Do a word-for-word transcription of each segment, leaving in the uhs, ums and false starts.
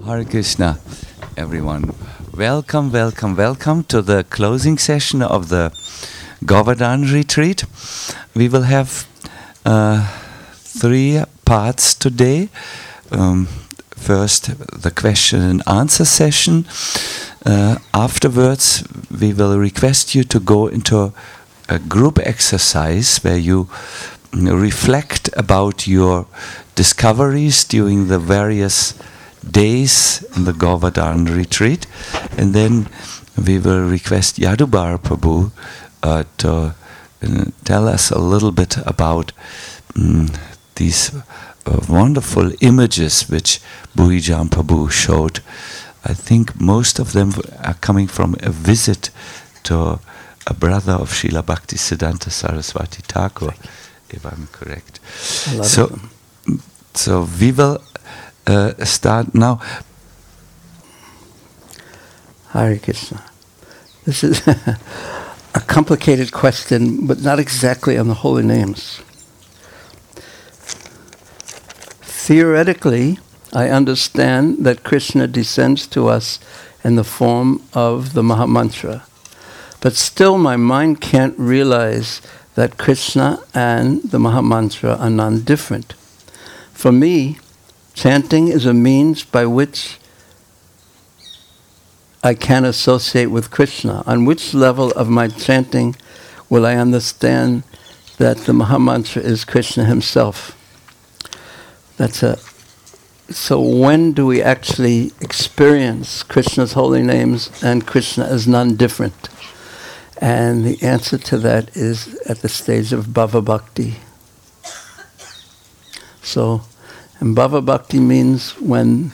Hare Krishna, everyone. Welcome, welcome, welcome to the closing session of the Govardhan retreat. We will have uh, three parts today. Um, first, the question and answer session. Uh, afterwards, we will request you to go into a group exercise where you reflect about your discoveries during the various days in the Govardhan retreat, and then we will request Yadubar Prabhu uh, to uh, tell us a little bit about um, these uh, wonderful images which Bhuijan Prabhu showed. I think most of them are coming from a visit to a brother of Srila Bhaktisiddhanta Saraswati Thakur, if I'm correct. So, so we will uh, start now. Hare Krishna. This is a complicated question, but not exactly on the holy names. Theoretically, I understand that Krishna descends to us in the form of the Mahamantra, but still my mind can't realize that Krishna and the Mahamantra are non-different. For me, chanting is a means by which I can associate with Krishna. On which level of my chanting will I understand that the Mahamantra is Krishna himself? That's a So when do we actually experience Krishna's holy names and Krishna as non-different? And the answer to that is at the stage of Bhava Bhakti. So, and Bhava Bhakti means when,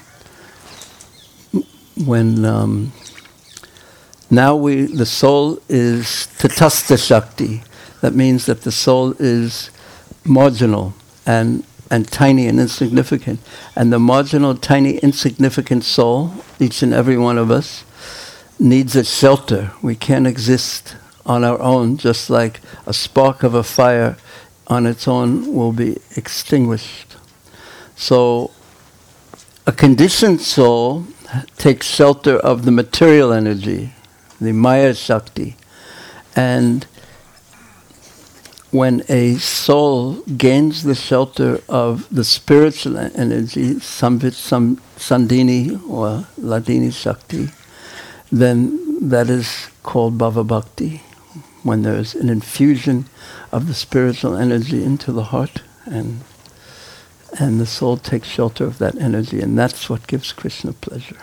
when um, now we, the soul is Tatastha Shakti. That means that the soul is marginal and and tiny and insignificant. And the marginal, tiny, insignificant soul, each and every one of us, needs a shelter. We can't exist on our own, just like a spark of a fire on its own will be extinguished. So a conditioned soul takes shelter of the material energy, the Maya Shakti. And when a soul gains the shelter of the spiritual energy, Samvit, Sam, Sandhini or Ladini Shakti, then that is called Bhava Bhakti, when there is an infusion of the spiritual energy into the heart, and and the soul takes shelter of that energy, and that's what gives Krishna pleasure.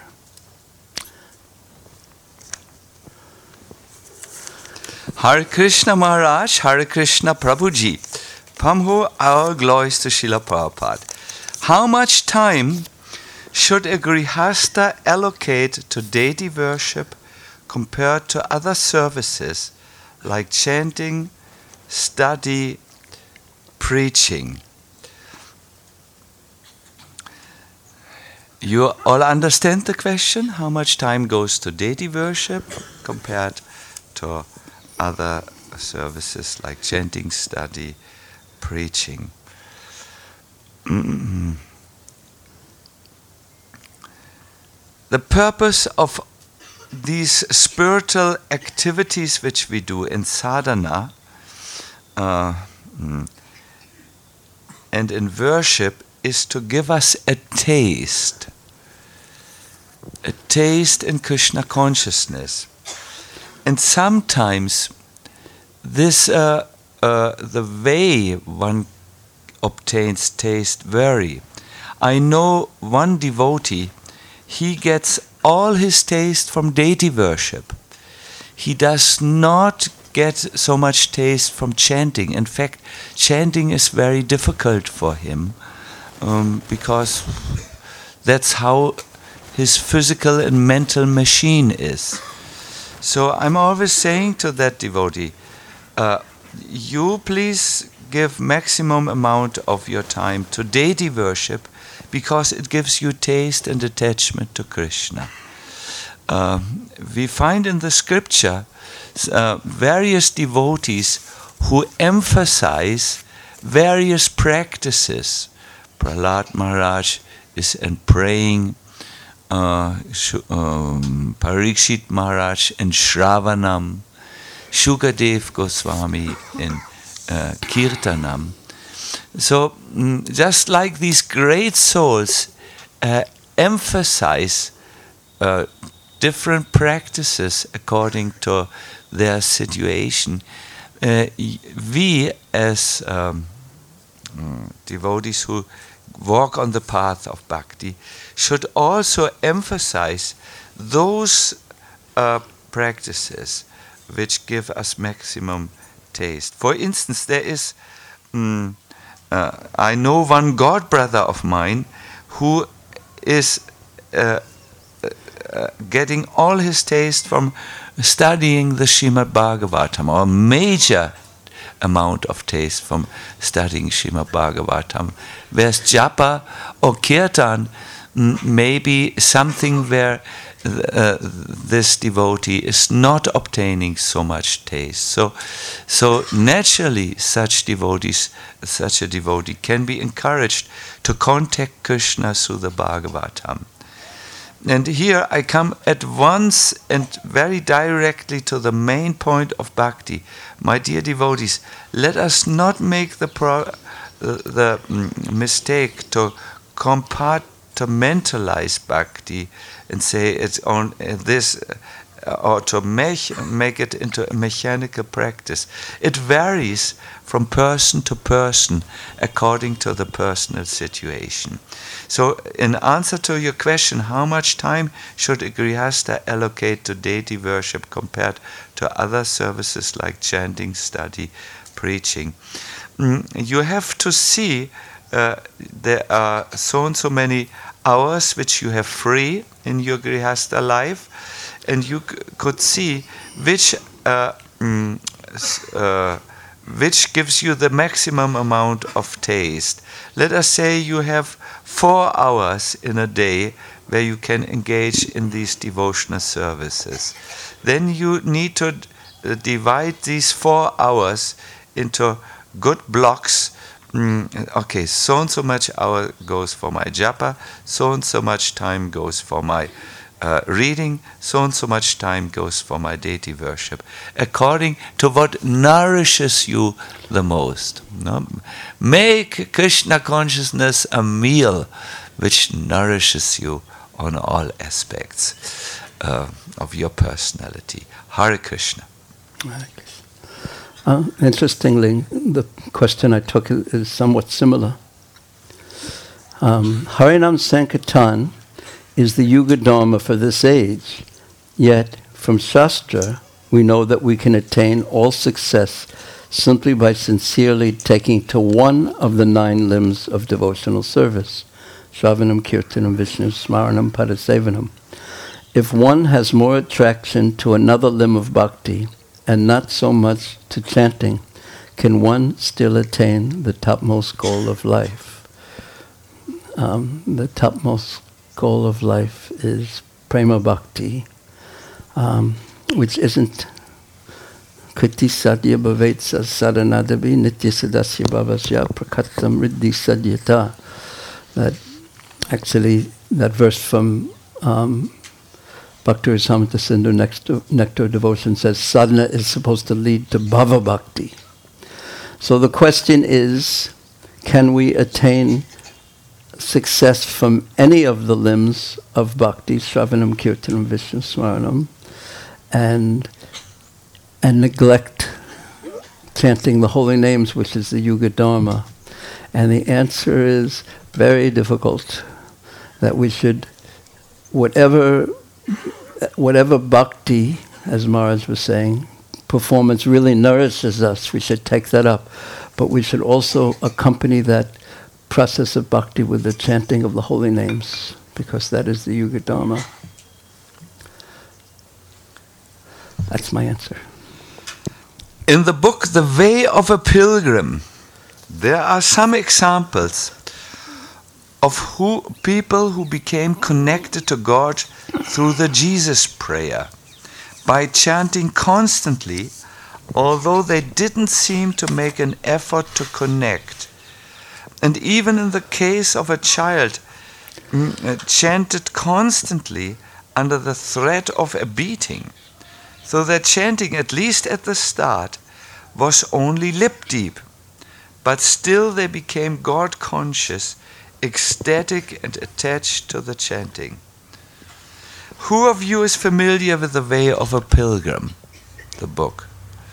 Hare Krishna Maharaj, Hare Krishna Prabhuji. Pamho, our glories to Srila Prabhupada. How much time should a grihasta allocate to deity worship compared to other services like chanting, study, preaching? You all understand the question? How much time goes to deity worship compared to other services like chanting, study, preaching? Mm-hmm. The purpose of these spiritual activities which we do in sadhana uh, and in worship is to give us a taste, a taste in Krishna consciousness. And sometimes this, uh, uh, the way one obtains taste vary. I know one devotee, he gets all his taste from deity worship. He does not get so much taste from chanting. In fact, chanting is very difficult for him um, because that's how his physical and mental machine is. So I'm always saying to that devotee, uh, you please give maximum amount of your time to deity worship because it gives you taste and attachment to Krishna. Uh, we find in the scripture uh, various devotees who emphasize various practices. Prahlad Maharaj is in praying uh, Sh- um, Parikshit Maharaj in Shravanam, Shukadev Goswami in uh, Kirtanam. So mm, just like these great souls uh, emphasize uh, different practices according to their situation, uh, we as um, devotees who walk on the path of bhakti should also emphasize those uh, practices which give us maximum taste. For instance, there is, um, uh, I know one god brother of mine who is uh, uh, getting all his taste from studying the Srimad Bhagavatam, or a major amount of taste from studying Srimad Bhagavatam. Whereas japa or kirtan mm, may be something where uh, this devotee is not obtaining so much taste. So, so naturally, such devotees, such a devotee can be encouraged to contact Krishna through the Bhagavatam. And here I come at once and very directly to the main point of bhakti. My dear devotees, let us not make the pro, uh, the mm, mistake to compartmentalize bhakti and say it's on uh, this, uh, or to make, make it into a mechanical practice. It varies from person to person according to the personal situation. So, in answer to your question, how much time should a grihastha allocate to deity worship compared to other services like chanting, study, preaching? Mm, you have to see uh, there are so and so many hours which you have free in your grihastha life, and you c- could see which uh, mm, uh, which gives you the maximum amount of taste. Let us say you have four hours in a day where you can engage in these devotional services. Then you need to d- divide these four hours into good blocks. Mm, okay, so and so much hour goes for my japa, so and so much time goes for my Uh, reading, so and so much time goes for my deity worship, according to what nourishes you the most. No? Make Krishna consciousness a meal which nourishes you on all aspects uh, of your personality. Hare Krishna. Hare Krishna. Uh, interestingly, the question I took is, is somewhat similar. Um, Harinam Sankirtan is the Yuga Dharma for this age, yet from Shastra we know that we can attain all success simply by sincerely taking to one of the nine limbs of devotional service, Shravanam, Kirtanam, Vishnu, Smaranam, Padasevanam. If one has more attraction to another limb of bhakti and not so much to chanting, can one still attain the topmost goal of life? Um, the topmost goal of life is prema bhakti, um, which isn't kriti sadhya bhavetsa sadhanadabi nitya sadasya bhavasya prakatam riddhi sadyata. That actually, that verse from um, Bhakti Rasamrita Sindhu Nectar, Nectar Devotion says sadhana is supposed to lead to bhava bhakti. So the question is, can we attain success from any of the limbs of bhakti, Shravanam, Kirtanam, Vishnu, Smaranam, and and neglect chanting the holy names, which is the Yuga Dharma? And the answer is very difficult. That we should, whatever whatever bhakti, as Maharaj was saying, performance really nourishes us, we should take that up. But we should also accompany that process of bhakti with the chanting of the holy names, because that is the Yuga Dharma. That's my answer. In the book The Way of a Pilgrim, there are some examples of who people who became connected to God through the Jesus prayer by chanting constantly, although they didn't seem to make an effort to connect. And even in the case of a child, mm, uh, chanted constantly under the threat of a beating. So their chanting, at least at the start, was only lip deep. But still they became God-conscious, ecstatic and attached to the chanting. Who of you is familiar with The Way of a Pilgrim, the book?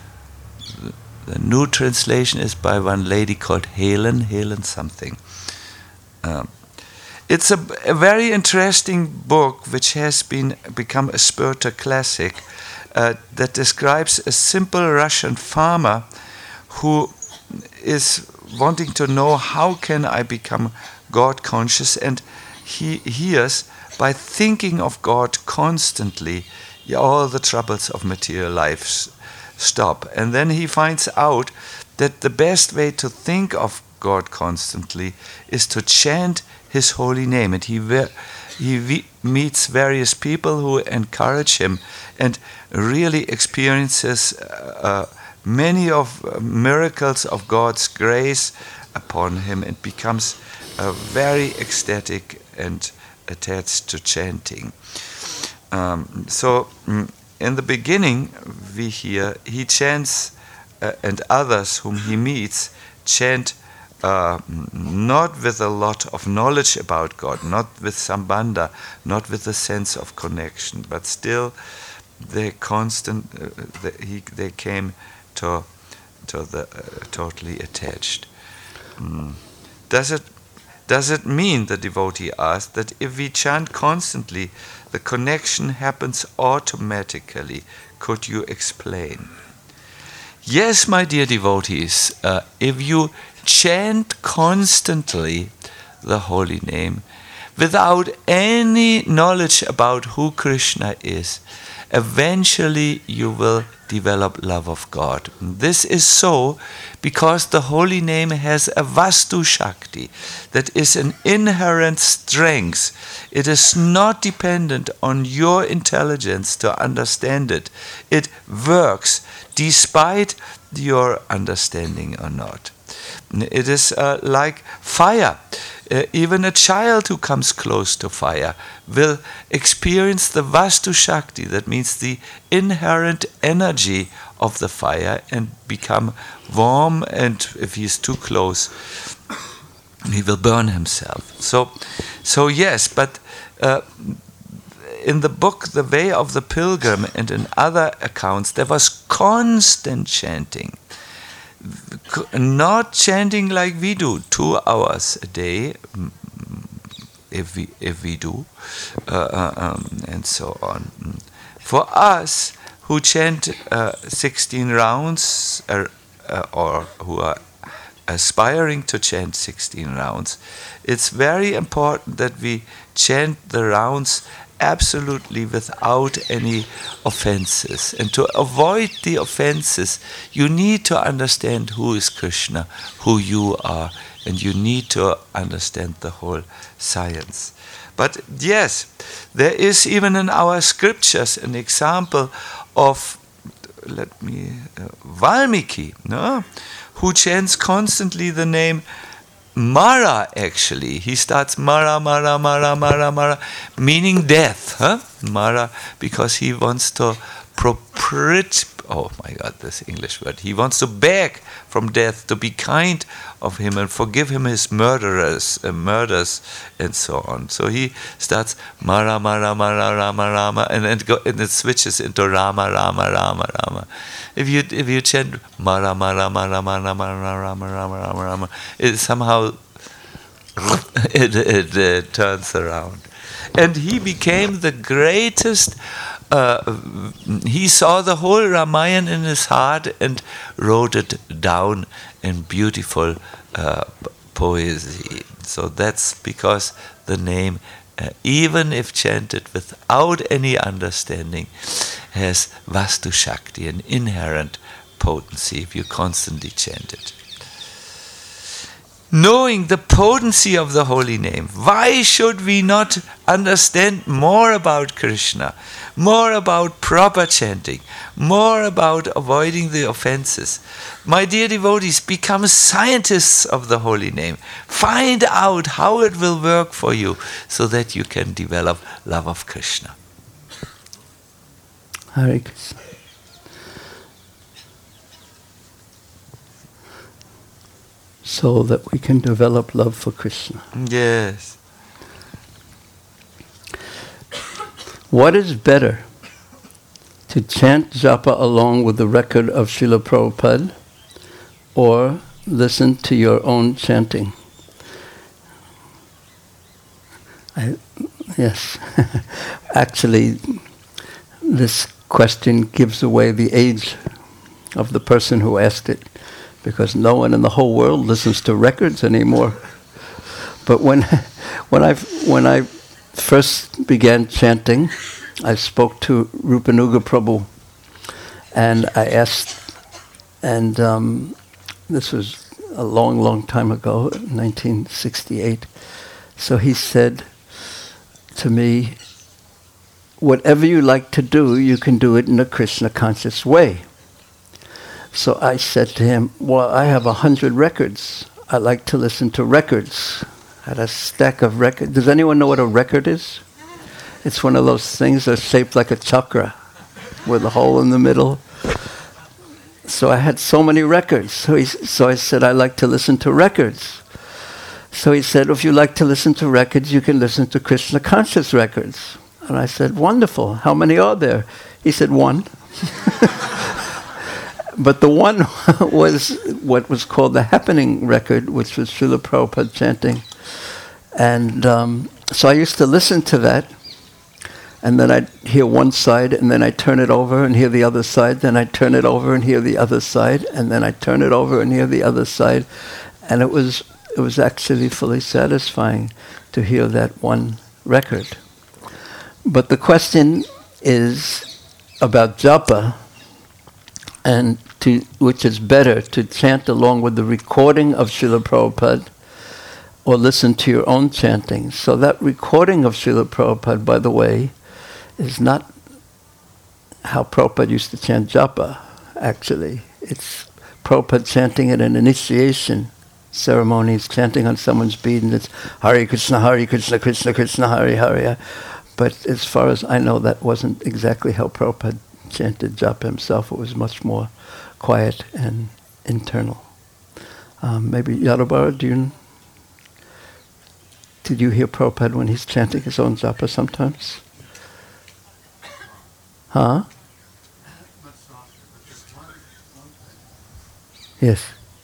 The, the new translation is by one lady called Helen, Helen something. Um, it's a, a very interesting book which has been become a spiritual classic uh, that describes a simple Russian farmer who is wanting to know how can I become God conscious, and he hears by thinking of God constantly all the troubles of material life s- stop. And then he finds out that the best way to think of God constantly is to chant his holy name. And he ve- he ve- meets various people who encourage him and really experiences uh, many of uh, miracles of God's grace upon him, and becomes uh, very ecstatic and attached to chanting. Um, so mm, in the beginning we hear he chants uh, and others whom he meets chant uh, not with a lot of knowledge about God, not with sambandha, not with a sense of connection, but still they constant uh, they, he, they came to to the uh, totally attached. Mm. Does it does it mean, the devotee asked, that if we chant constantly, the connection happens automatically? Could you explain? Yes, my dear devotees, uh, if you chant constantly the holy name without any knowledge about who Krishna is, eventually you will develop love of God. This is so because the holy name has a Vastu Shakti, that is an inherent strength. It is not dependent on your intelligence to understand it. It works despite your understanding or not. It is uh, like fire. Uh, even a child who comes close to fire will experience the Vastu Shakti, that means the inherent energy of the fire, and become warm, and if he is too close, he will burn himself. So, so yes, but uh, in the book The Way of the Pilgrim and in other accounts, there was constant chanting. Not chanting like we do, two hours a day, if we if we do, uh, um, and so on. For us who chant uh, sixteen rounds, uh, uh, or who are aspiring to chant sixteen rounds, it's very important that we chant the rounds absolutely without any offenses. And to avoid the offenses, you need to understand who is Krishna, who you are, and you need to understand the whole science. But yes, there is even in our scriptures an example of, let me, uh, Valmiki, no? Who chants constantly the name Mara, actually. He starts Mara, Mara, Mara, Mara, Mara, meaning death. Huh? Mara, because he wants to proprit, oh my God, this English word. He wants to beg from death to be kind of him and forgive him his murderers, uh, murders, and so on. So he starts Mara, Mara, Mara, Rama, Rama, and then go, and it switches into Rama, Rama, Rama, Rama. If you if you chant Mara, Mara, Mara, Mara, Mara, Rama, Rama, Rama, Rama, it somehow it, it uh, turns around. And he became the greatest. Uh, he saw the whole Ramayana in his heart and wrote it down in beautiful uh, poesy. So that's because the name, uh, even if chanted without any understanding, has Vastu Shakti, an inherent potency if you constantly chant it. knowing the potency of the holy name. Why should we not understand more about Krishna, more about proper chanting, more about avoiding the offenses? My dear devotees, become scientists of the holy name. Find out how it will work for you so that you can develop love of Krishna. Hare Krishna. So that we can develop love for Krishna. Yes. What is better, to chant japa along with the record of Srila Prabhupada, or listen to your own chanting? I, yes. Actually, this question gives away the age of the person who asked it, because no one in the whole world listens to records anymore. But when, when I when I first began chanting, I spoke to Rupanuga Prabhu, and I asked, and um, this was a long, long time ago, nineteen sixty-eight. So he said to me, "Whatever you like to do, you can do it in a Krishna conscious way." So I said to him, "Well, I have a hundred records. I like to listen to records." I had a stack of records. Does anyone know what a record is? It's one of those things that are shaped like a chakra with a hole in the middle. So I had so many records. So, he, so I said, "I like to listen to records." So he said, "If you like to listen to records, you can listen to Krishna conscious records." And I said, "Wonderful. How many are there?" He said, "One." But the one was what was called the happening record, which was Srila Prabhupada chanting. And um, so I used to listen to that, and then I'd hear one side, and then I'd turn it over and hear the other side, then I'd turn it over and hear the other side, and then I'd turn it over and hear the other side. And it was it was actually fully satisfying to hear that one record. But the question is about japa, and to, which is better, to chant along with the recording of Srila Prabhupada or listen to your own chanting. So that recording of Srila Prabhupada, by the way, is not how Prabhupada used to chant japa, actually. It's Prabhupada chanting at an initiation ceremony. It's chanting on someone's bead, and it's Hare Krishna, Hare Krishna, Krishna Krishna, Hare Hare. But as far as I know, that wasn't exactly how Prabhupada chanted japa himself. It was much more quiet and internal. Um, maybe Yadavara, do you, did you hear Prabhupada when he's chanting his own japa sometimes? Huh? Yes.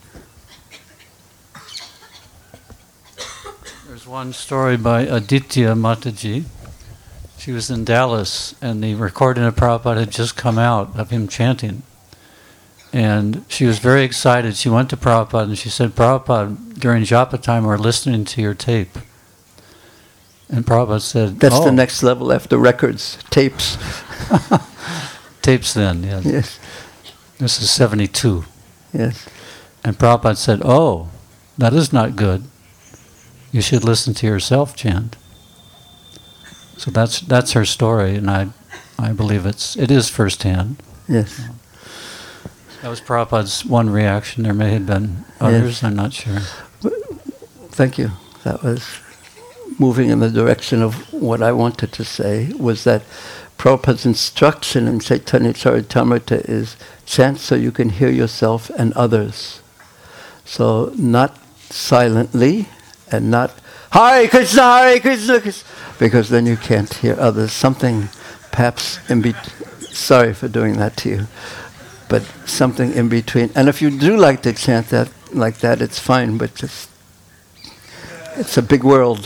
There's one story by Aditya Mataji. She was in Dallas, and the recording of Prabhupada had just come out of him chanting. And she was very excited. She went to Prabhupada and she said, "Prabhupada, during japa time, we're listening to your tape." And Prabhupada said, That's oh. the next level after records, tapes. Tapes then, yes. Yes. This is seventy-two. Yes. And Prabhupada said, "Oh, that is not good. You should listen to yourself chant." So that's that's her story, and I I believe it's it is firsthand. Yes. That was Prabhupada's one reaction. There may have been others, Yes. I'm not sure. Thank you. That was moving in the direction of what I wanted to say, was that Prabhupada's instruction in Chaitanya Charitamrita is chant so you can hear yourself and others. So not silently and not Hare Krishna, Hare Krishna, Krishna, because then you can't hear others. Something perhaps in between. Sorry for doing that to you. But something in between. And if you do like to chant that like that, it's fine, but just, it's a big world.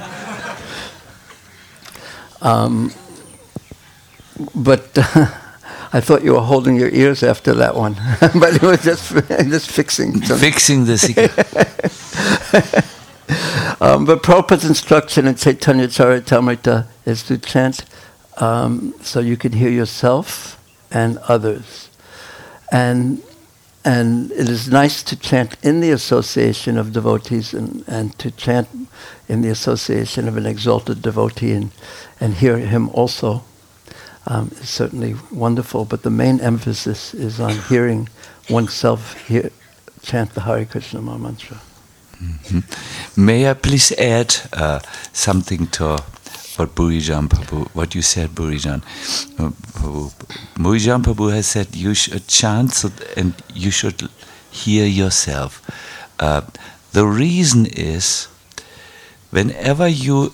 um, but uh, I thought you were holding your ears after that one. But it was just, just fixing something. Fixing this again. Um, but Prabhupada's instruction in Chaitanya Charitamrita is to chant um, so you can hear yourself and others. And and it is nice to chant in the association of devotees and, and to chant in the association of an exalted devotee and, and hear him also. Um, is certainly wonderful, but the main emphasis is on hearing oneself hear, chant the Hare Krishna Maha Mantra. Mm-hmm. May I please add uh, something to what Burijan Prabhu, what you said, Burijan. Uh, Burijan Prabhu has said you should chant so th- and you should hear yourself. Uh, the reason is, whenever you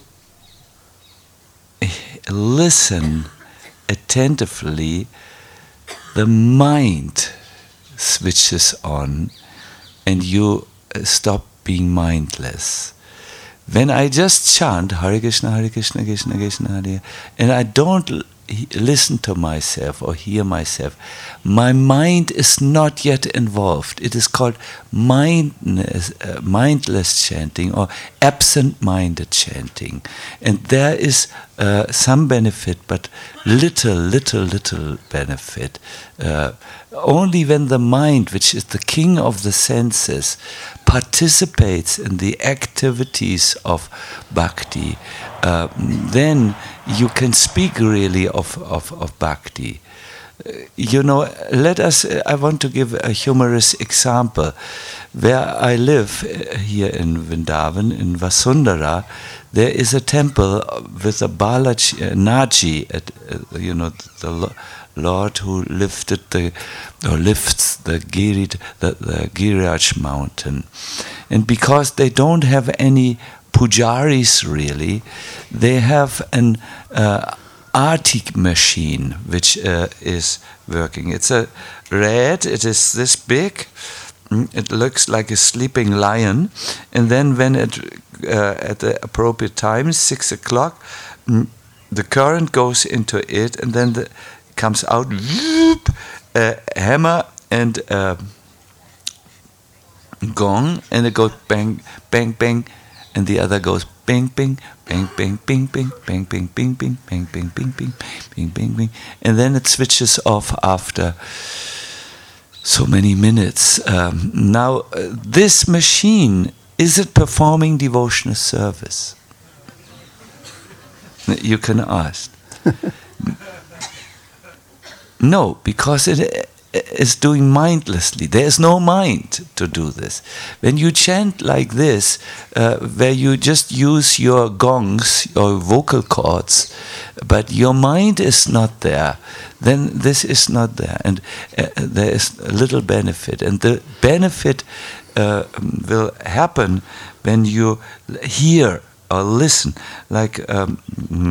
listen attentively, the mind switches on and you stop being mindless. When I just chant Hare Krishna, Hare Krishna, Krishna Krishna, Hare, and I don't l- listen to myself or hear myself, my mind is not yet involved. It is called mindless, uh, mindless chanting or absent-minded chanting. And there is uh, some benefit, but little, little, little benefit. Uh, only when the mind, which is the king of the senses, participates in the activities of bhakti, uh, then you can speak really of, of, of bhakti. Uh, you know, let us, uh, I want to give a humorous example. Where I live uh, here in Vrindavan, in Vasundhara, there is a temple with a Balaji, uh, Naji, at, uh, you know, the lo- Lord who lifted the, or lifts the Giri, the, the Giriraj mountain. And because they don't have any pujaris really, they have an uh, Artik machine which uh, is working. It's a red, it is this big, it looks like a sleeping lion, and then when it, uh, at the appropriate time, six o'clock, the current goes into it, and then the comes out, whoop, a hammer and a gong, and it goes bang, bang, bang, and the other goes bang, bang, bang, bang, bing, bing, bang, bang, bing, bing, bang, bang, bing, bing, bing, bing, bing, and then it switches off after so many minutes. Um, now, uh, this machine, is it performing devotional service? You can ask. No, because it is doing mindlessly. There is no mind to do this. When you chant like this, uh, where you just use your gongs, your vocal cords, but your mind is not there, then this is not there. And uh, there is a little benefit. And the benefit uh, will happen when you hear or listen. Like um,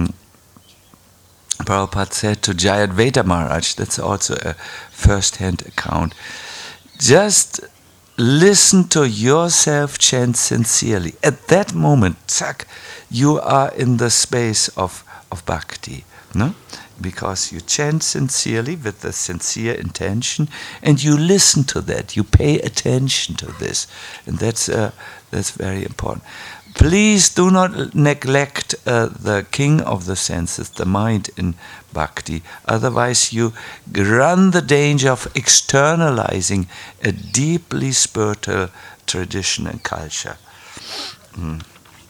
Prabhupada said to Jayadvaita Maharaj, that's also a first-hand account, just listen to yourself chant sincerely. At that moment, tzak, you are in the space of, of bhakti, no? Because you chant sincerely with the sincere intention, and you listen to that, you pay attention to this, and that's uh, that's very important. Please do not neglect uh, the king of the senses, the mind in bhakti. Otherwise, you run the danger of externalizing a deeply spiritual tradition and culture. Mm.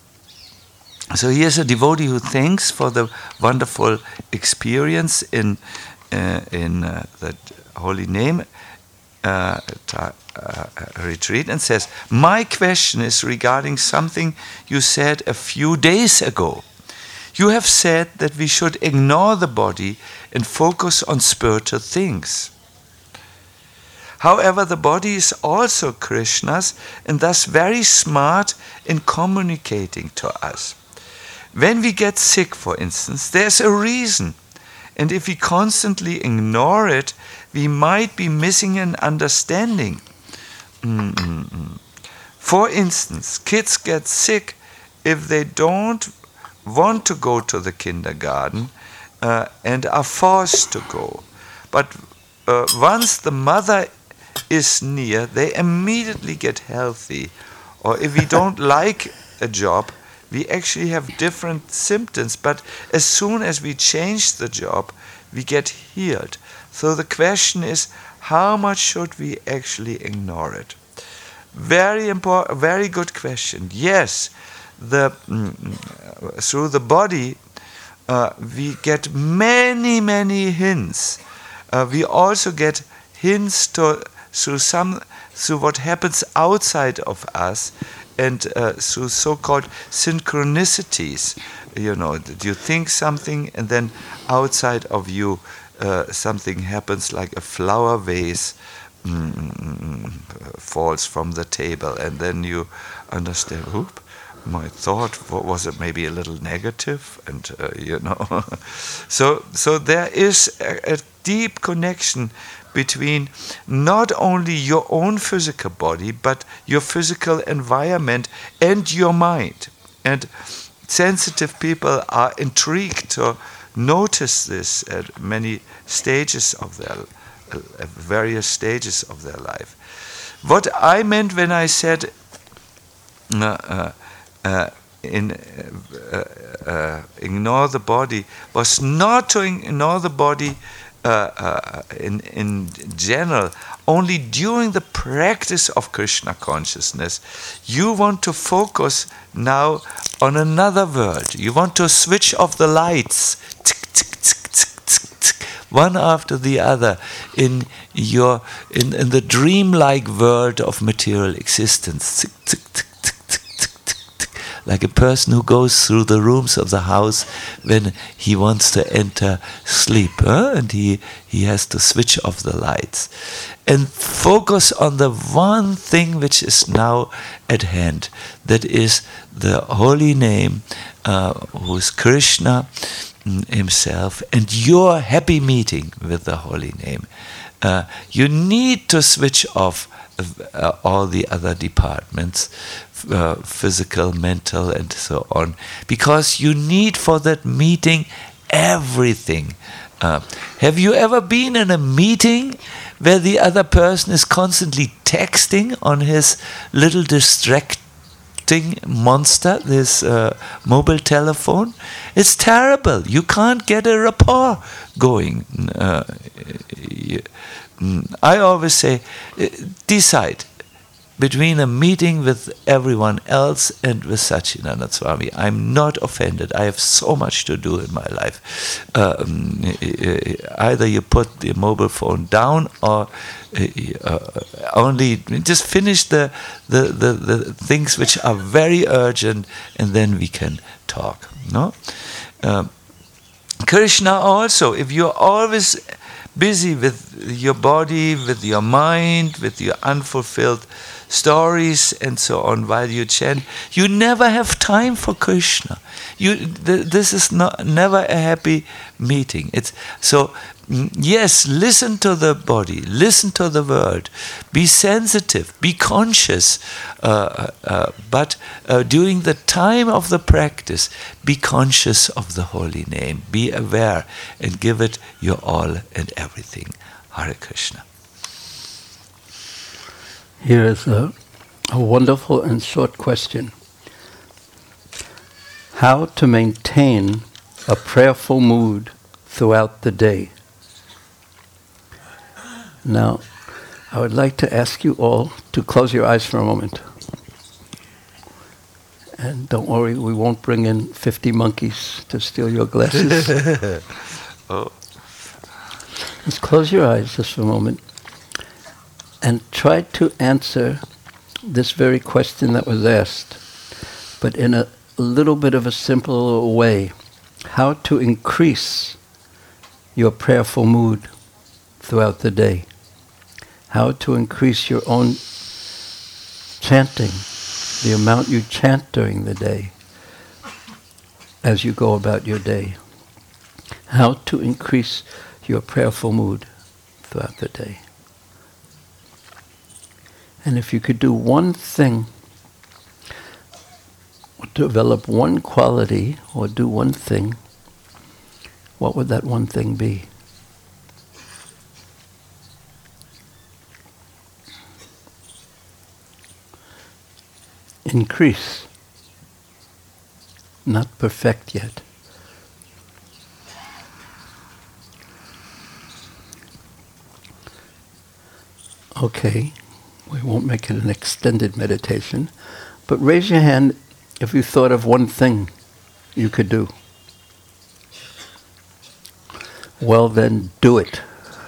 So here's a devotee who thanks for the wonderful experience in uh, in uh, the holy name uh, ta- uh, retreat, and says, my question is regarding something you said a few days ago. You have said that we should ignore the body and focus on spiritual things. However, the body is also Krishna's and thus very smart in communicating to us. When we get sick, for instance, there's a reason. And if we constantly ignore it, we might be missing an understanding. Mm-mm-mm. For instance, kids get sick if they don't want to go to the kindergarten uh, and are forced to go. But uh, once the mother is near, they immediately get healthy. Or if we don't like a job, We actually have different symptoms, but as soon as we change the job, we get healed. So the question is, how much should we actually ignore it? Very important, very good question. Yes, the mm, through the body uh, we get many, many hints. Uh, we also get hints to through some through what happens outside of us, and uh, through so-called synchronicities. You know, that you think something, and then outside of you uh, something happens, like a flower vase mm, falls from the table, and then you understand, oop, my thought, what was it, maybe a little negative, and uh, you know. so so there is a, a deep connection between not only your own physical body, but your physical environment and your mind. And sensitive people are intrigued to notice this at many stages of their, at various stages of their life. What I meant when I said uh, uh, uh, in, uh, uh, ignore the body was not to ignore the body uh, uh, in, in general. Only during the practice of Krishna consciousness, you want to focus now on another world. You want to switch off the lights, tick, tick, tick, tick, tick, tick, one after the other, in your in, in the dreamlike world of material existence. Tick, tick, tick, tick, tick, tick, tick, tick. Like a person who goes through the rooms of the house when he wants to enter sleep, huh? and he he has to switch off the lights and focus on the one thing which is now at hand, that is the holy name, uh, who is Krishna himself, and your happy meeting with the holy name. Uh, you need to switch off uh, all the other departments, uh, physical, mental, and so on, because you need for that meeting everything. Uh, have you ever been in a meeting where the other person is constantly texting on his little distracting monster, this uh, mobile telephone? It's terrible. You can't get a rapport going. Uh, I always say, decide between a meeting with everyone else and with Satchidananda Swami. I'm not offended. I have so much to do in my life. Um, either you put the mobile phone down, or uh, only just finish the, the, the, the things which are very urgent, and then we can talk. No? Um, Krishna also, if you're always busy with your body, with your mind, with your unfulfilled stories and so on while you chant, you never have time for Krishna. You, th- this is not never a happy meeting. It's so. Yes, listen to the body, listen to the world, be sensitive, be conscious, uh, uh, but uh, during the time of the practice, be conscious of the holy name, be aware, and give it your all and everything. Hare Krishna. Here is a, a wonderful and short question. How to maintain a prayerful mood throughout the day? Now, I would like to ask you all to close your eyes for a moment. And don't worry, we won't bring in fifty monkeys to steal your glasses. Oh. Just close your eyes just for a moment and try to answer this very question that was asked, but in a little bit of a simpler way. How to increase your prayerful mood throughout the day. How to increase your own chanting, the amount you chant during the day as you go about your day. How to increase your prayerful mood throughout the day. And if you could do one thing, or develop one quality, or do one thing, what would that one thing be? Increase not perfect yet. Okay, we won't make it an extended meditation, but raise your hand if you thought of one thing you could do. Well then, do it.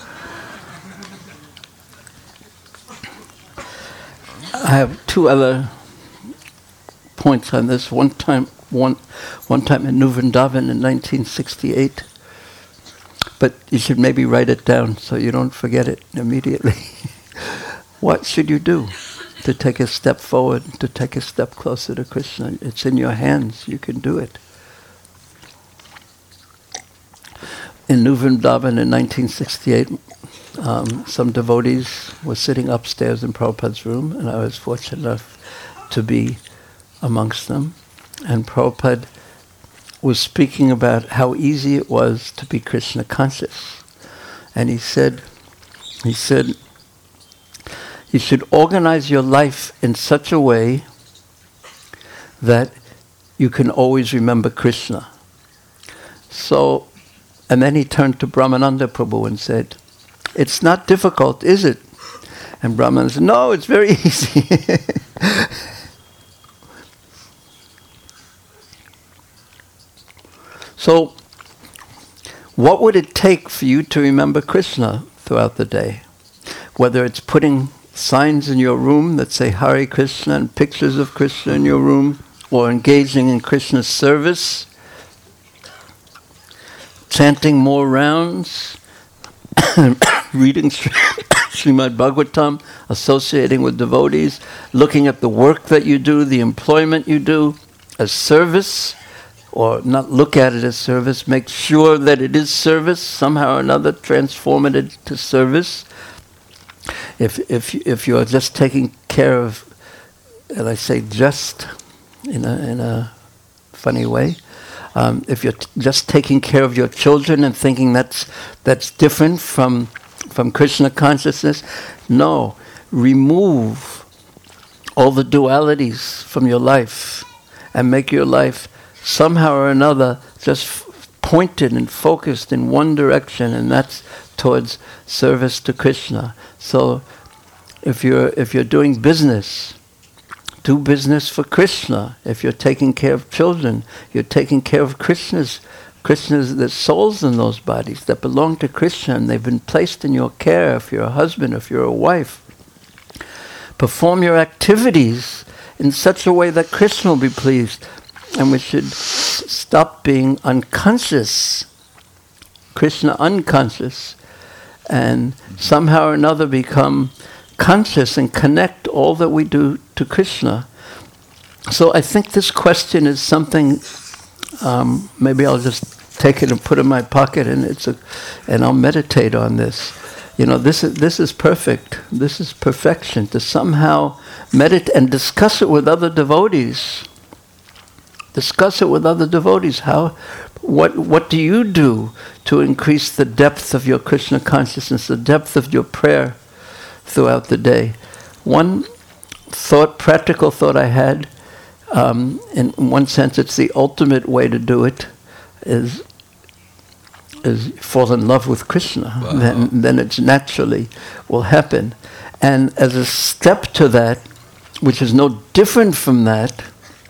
I have two other points on this. One time, one, one time in New Vrindavan in nineteen sixty-eight, but you should maybe write it down so you don't forget it immediately. What should you do to take a step forward, to take a step closer to Krishna? It's in your hands. You can do it. In New Vrindavan in nineteen sixty-eight, um, some devotees were sitting upstairs in Prabhupada's room, and I was fortunate enough to be amongst them. And Prabhupada was speaking about how easy it was to be Krishna conscious. And he said, he said, you should organize your life in such a way that you can always remember Krishna. So, and then he turned to Brahmananda Prabhu and said, it's not difficult, is it? And Brahmananda said, no, it's very easy. So, what would it take for you to remember Krishna throughout the day? Whether it's putting signs in your room that say Hare Krishna and pictures of Krishna in your room, or engaging in Krishna's service, chanting more rounds, reading Srimad Bhagavatam, associating with devotees, looking at the work that you do, the employment you do as service, or not look at it as service, make sure that it is service, somehow or another transform it into service. If if if you're just taking care of, and I say just in a in a funny way, um, if you're t- just taking care of your children and thinking that's that's different from from Krishna consciousness, no, remove all the dualities from your life and make your life somehow or another just f- pointed and focused in one direction, and that's towards service to Krishna. So if you're if you're doing business, do business for Krishna. If you're taking care of children, you're taking care of Krishna's Krishna's the souls in those bodies that belong to Krishna, and they've been placed in your care. If you're a husband, if you're a wife, perform your activities in such a way that Krishna will be pleased. And we should s- stop being unconscious, Krishna unconscious, and somehow or another become conscious and connect all that we do to Krishna. So I think this question is something, um, maybe I'll just take it and put it in my pocket, and it's a, and I'll meditate on this. You know, this is this is perfect. This is perfection, to somehow meditate and discuss it with other devotees. Discuss it with other devotees. How, what, what do you do to increase the depth of your Krishna consciousness, the depth of your prayer throughout the day? One thought, practical thought I had, um, in one sense, it's the ultimate way to do it, is is fall in love with Krishna. Wow. Then, then it naturally will happen. And as a step to that, which is no different from that,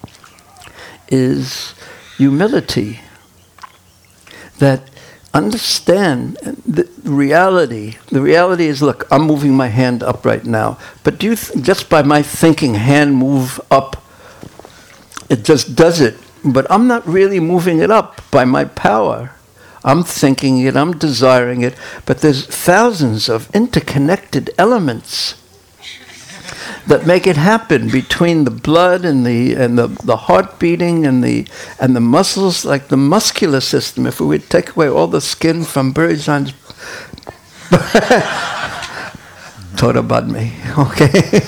is humility. That understand the reality. The reality is, look, I'm moving my hand up right now, but do you th- just by my thinking hand move up, it just does it. But I'm not really moving it up by my power. I'm thinking it, I'm desiring it, but there's thousands of interconnected elements that make it happen between the blood and the and the, the heart beating and the and the muscles, like the muscular system. If we would take away all the skin from Burijan's Toda Badme, okay?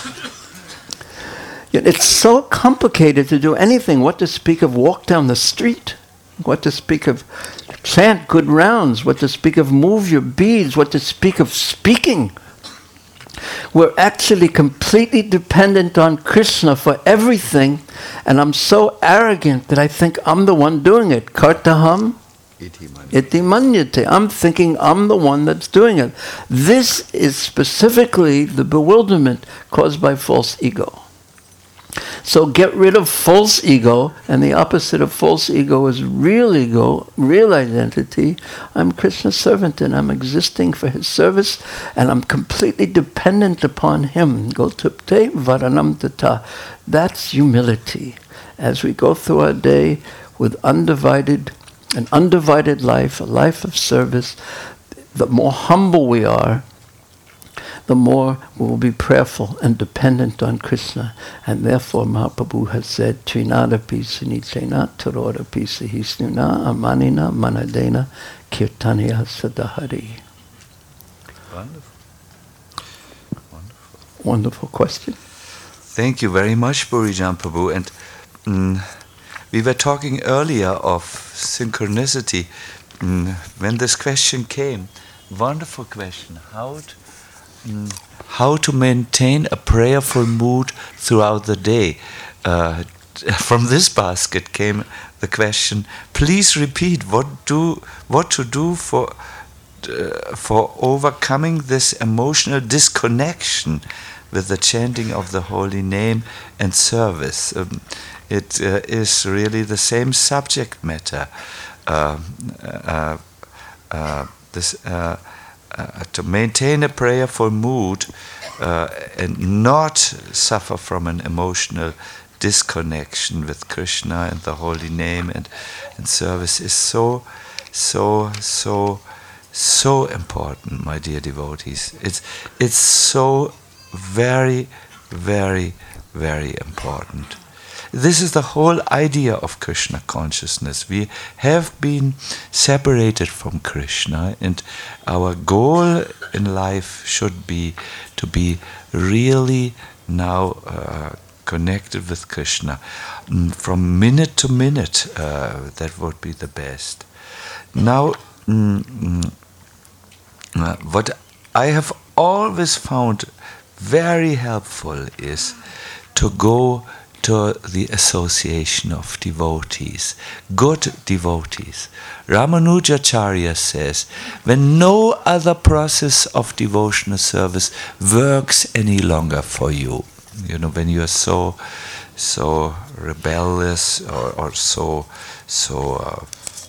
It's so complicated to do anything. What to speak of walk down the street? What to speak of chant good rounds? What to speak of move your beads? What to speak of speaking? we're actually completely dependent on Krishna for everything, and I'm so arrogant that I think I'm the one doing it. Kartaham iti manyate. I'm thinking I'm the one that's doing it. This is specifically the bewilderment caused by false ego. So get rid of false ego, and the opposite of false ego is real ego, real identity. I'm Krishna's servant, and I'm existing for his service, and I'm completely dependent upon him. Gotupte varanam tata. That's humility. As we go through our day with undivided, an undivided life, a life of service, the more humble we are, the more we will be prayerful and dependent on Krishna. And therefore Mahaprabhu has said, Trinadapi sunichena tarodapi sahisnuna amanina manadena kirtaniya sadahari. Wonderful. Wonderful. Wonderful question. Thank you very much, Burijan Prabhu. And mm, we were talking earlier of synchronicity. Mm, when this question came, wonderful question. How to, mm, how to maintain a prayerful mood throughout the day? Uh, from this basket came the question. Please repeat what do what to do for uh, for overcoming this emotional disconnection with the chanting of the holy name and service. Um, it uh, is really the same subject matter. Uh, uh, uh, this, uh, uh, to maintain a prayerful mood uh, and not suffer from an emotional disconnection with Krishna and the holy name and, and service is so, so, so, so important, my dear devotees. It's, it's so very, very, very important. This is the whole idea of Krishna consciousness. We have been separated from Krishna, and our goal in life should be to be really now uh, connected with Krishna. Mm, from minute to minute, uh, that would be the best. Now, mm, mm, uh, what I have always found very helpful is to go to the association of devotees, good devotees. Ramanujacharya says, when no other process of devotional service works any longer for you, you know, when you are so, so rebellious or, or so, so uh,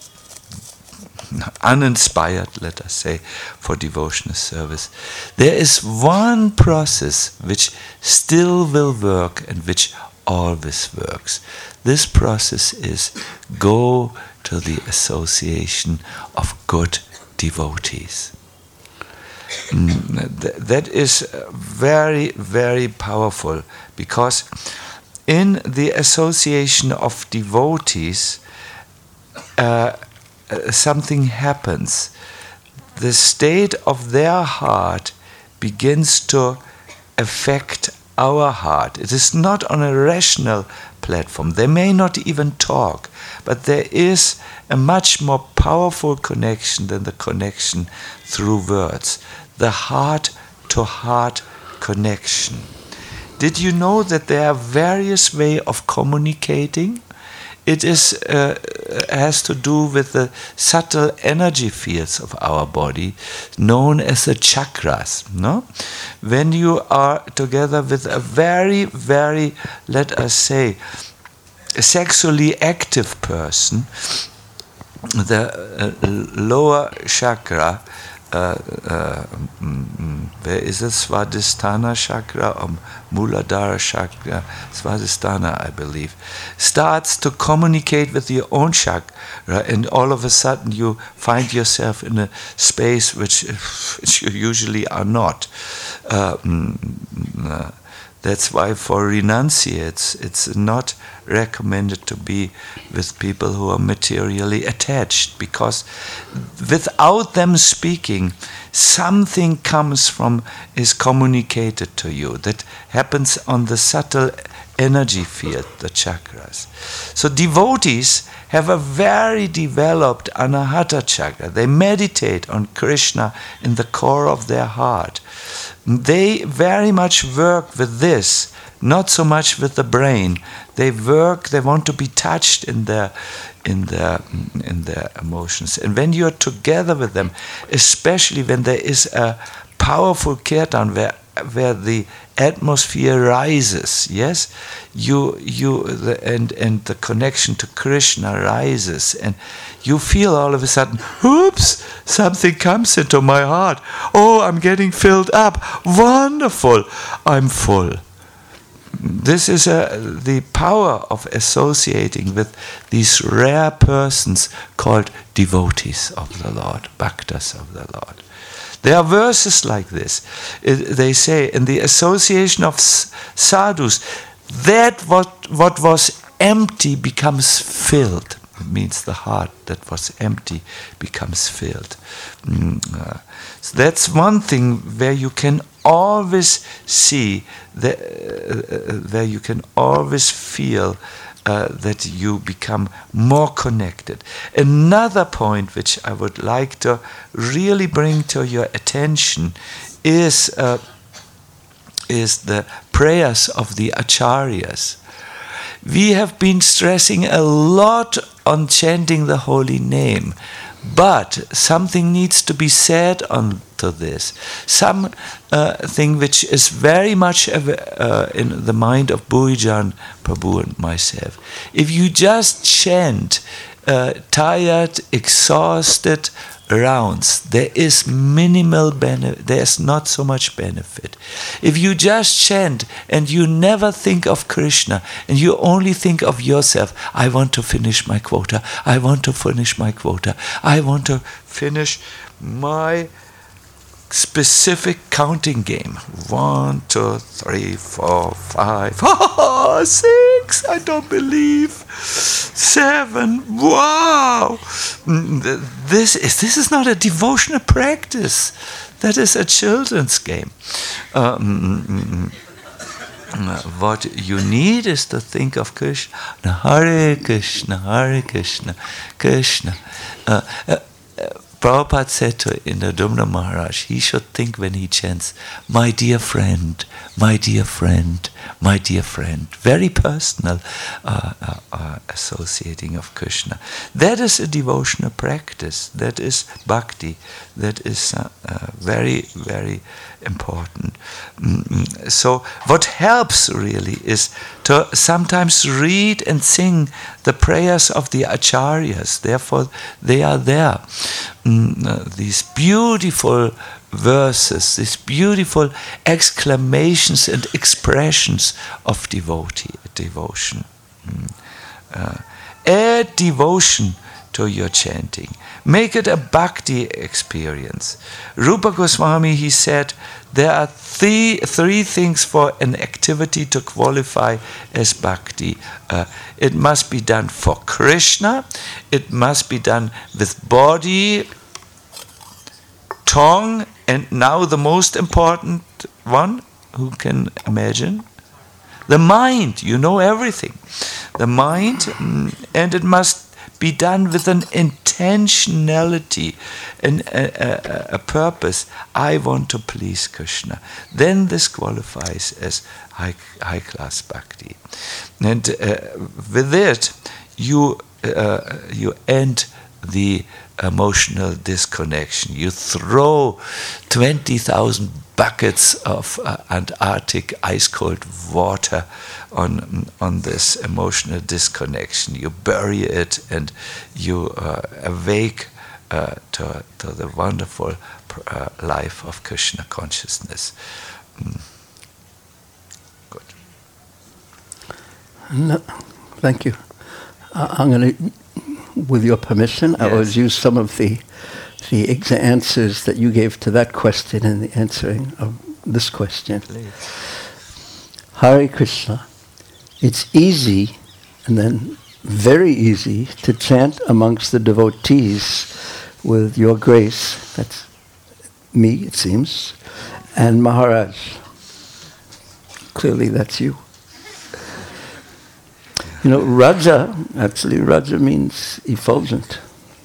uninspired, let us say, for devotional service, there is one process which still will work and which always works. This process is go to the association of good devotees. Mm, th- that is very, very powerful, because in the association of devotees, uh, uh, something happens. The state of their heart begins to affect our heart. It is not on a rational platform. They may not even talk, but there is a much more powerful connection than the connection through words. The heart-to-heart connection. Did you know that there are various ways of communicating? It is uh, has to do with the subtle energy fields of our body, known as the chakras. No, when you are together with a very, very, let us say, a sexually active person, the uh, lower chakra. Uh, uh, mm, where is it? Svadhisthana chakra or Muladhara chakra? Svadhisthana, I believe, starts to communicate with your own chakra, and all of a sudden you find yourself in a space which, which you usually are not. Uh, mm, uh, That's why for renunciates, it's not recommended to be with people who are materially attached, because without them speaking, something comes from, is communicated to you that happens on the subtle energy field, the chakras. So devotees have a very developed Anahata chakra. They meditate on Krishna in the core of their heart. They very much work with this, not so much with the brain. They work, they want to be touched in their in their in their emotions. And when you're together with them, especially when there is a powerful kirtan where where the atmosphere rises, yes, you you the, and and the connection to Krishna rises, and you feel all of a sudden, oops, something comes into my heart. Oh, I'm getting filled up. Wonderful, I'm full. This is a, the power of associating with these rare persons called devotees of the Lord, bhaktas of the Lord. There are verses like this. It, they say, in the association of sadhus, that what, what was empty becomes filled. It means the heart that was empty becomes filled. Mm, uh, so that's one thing where you can always see, the, uh, where you can always feel uh, that you become more connected. Another point which I would like to really bring to your attention is, uh, is the prayers of the acharyas. We have been stressing a lot on chanting the holy name, but something needs to be said onto this. Some uh, thing which is very much uh, in the mind of Bhuijan Prabhu and myself. If you just chant uh, tired, exhausted rounds, there is minimal benefit, there's not so much benefit. If you just chant and you never think of Krishna and you only think of yourself, I want to finish my quota, I want to finish my quota, I want to finish my specific counting game. One, two, three, four, five, oh, six, I don't believe, seven, wow. This is, this is not a devotional practice. That is a children's game. Um, what you need is to think of Krishna, Hare Krishna, Hare Krishna, Krishna. Uh, uh, Prabhupada said to Indradumna Maharaj, he should think when he chants, my dear friend, my dear friend, my dear friend. Very personal uh, uh, uh, associating of Krishna. That is a devotional practice. That is bhakti. That is uh, uh, very, very important. Mm-hmm. So what helps really is to sometimes read and sing the prayers of the acharyas. Therefore, they are there. Mm, uh, these beautiful verses, these beautiful exclamations and expressions of devotee, devotion. Mm. Uh, add devotion to your chanting. Make it a bhakti experience. Rupa Goswami, he said, there are three, three things for an activity to qualify as bhakti. Uh, it must be done for Krishna, it must be done with body, tongue, and now the most important one, who can imagine? The mind. You know everything. The mind, and it must be done with an intentionality and a, a, a purpose. I want to please Krishna. Then this qualifies as high, high class bhakti. And uh, with it, you uh, you end the emotional disconnection. You throw twenty thousand buckets of uh, Antarctic ice-cold water on on this emotional disconnection. You bury it and you uh, awake uh, to, to the wonderful uh, life of Krishna consciousness. Mm. Good. No, thank you. Uh, I'm going to, with your permission, yes. I will use some of the the exa- answers that you gave to that question in the answering of this question. Please. Hare Krishna. It's easy, and then very easy, to chant amongst the devotees with your grace. That's me, it seems, and Maharaj. Clearly, that's you. You know, Raja, actually Raja means effulgent.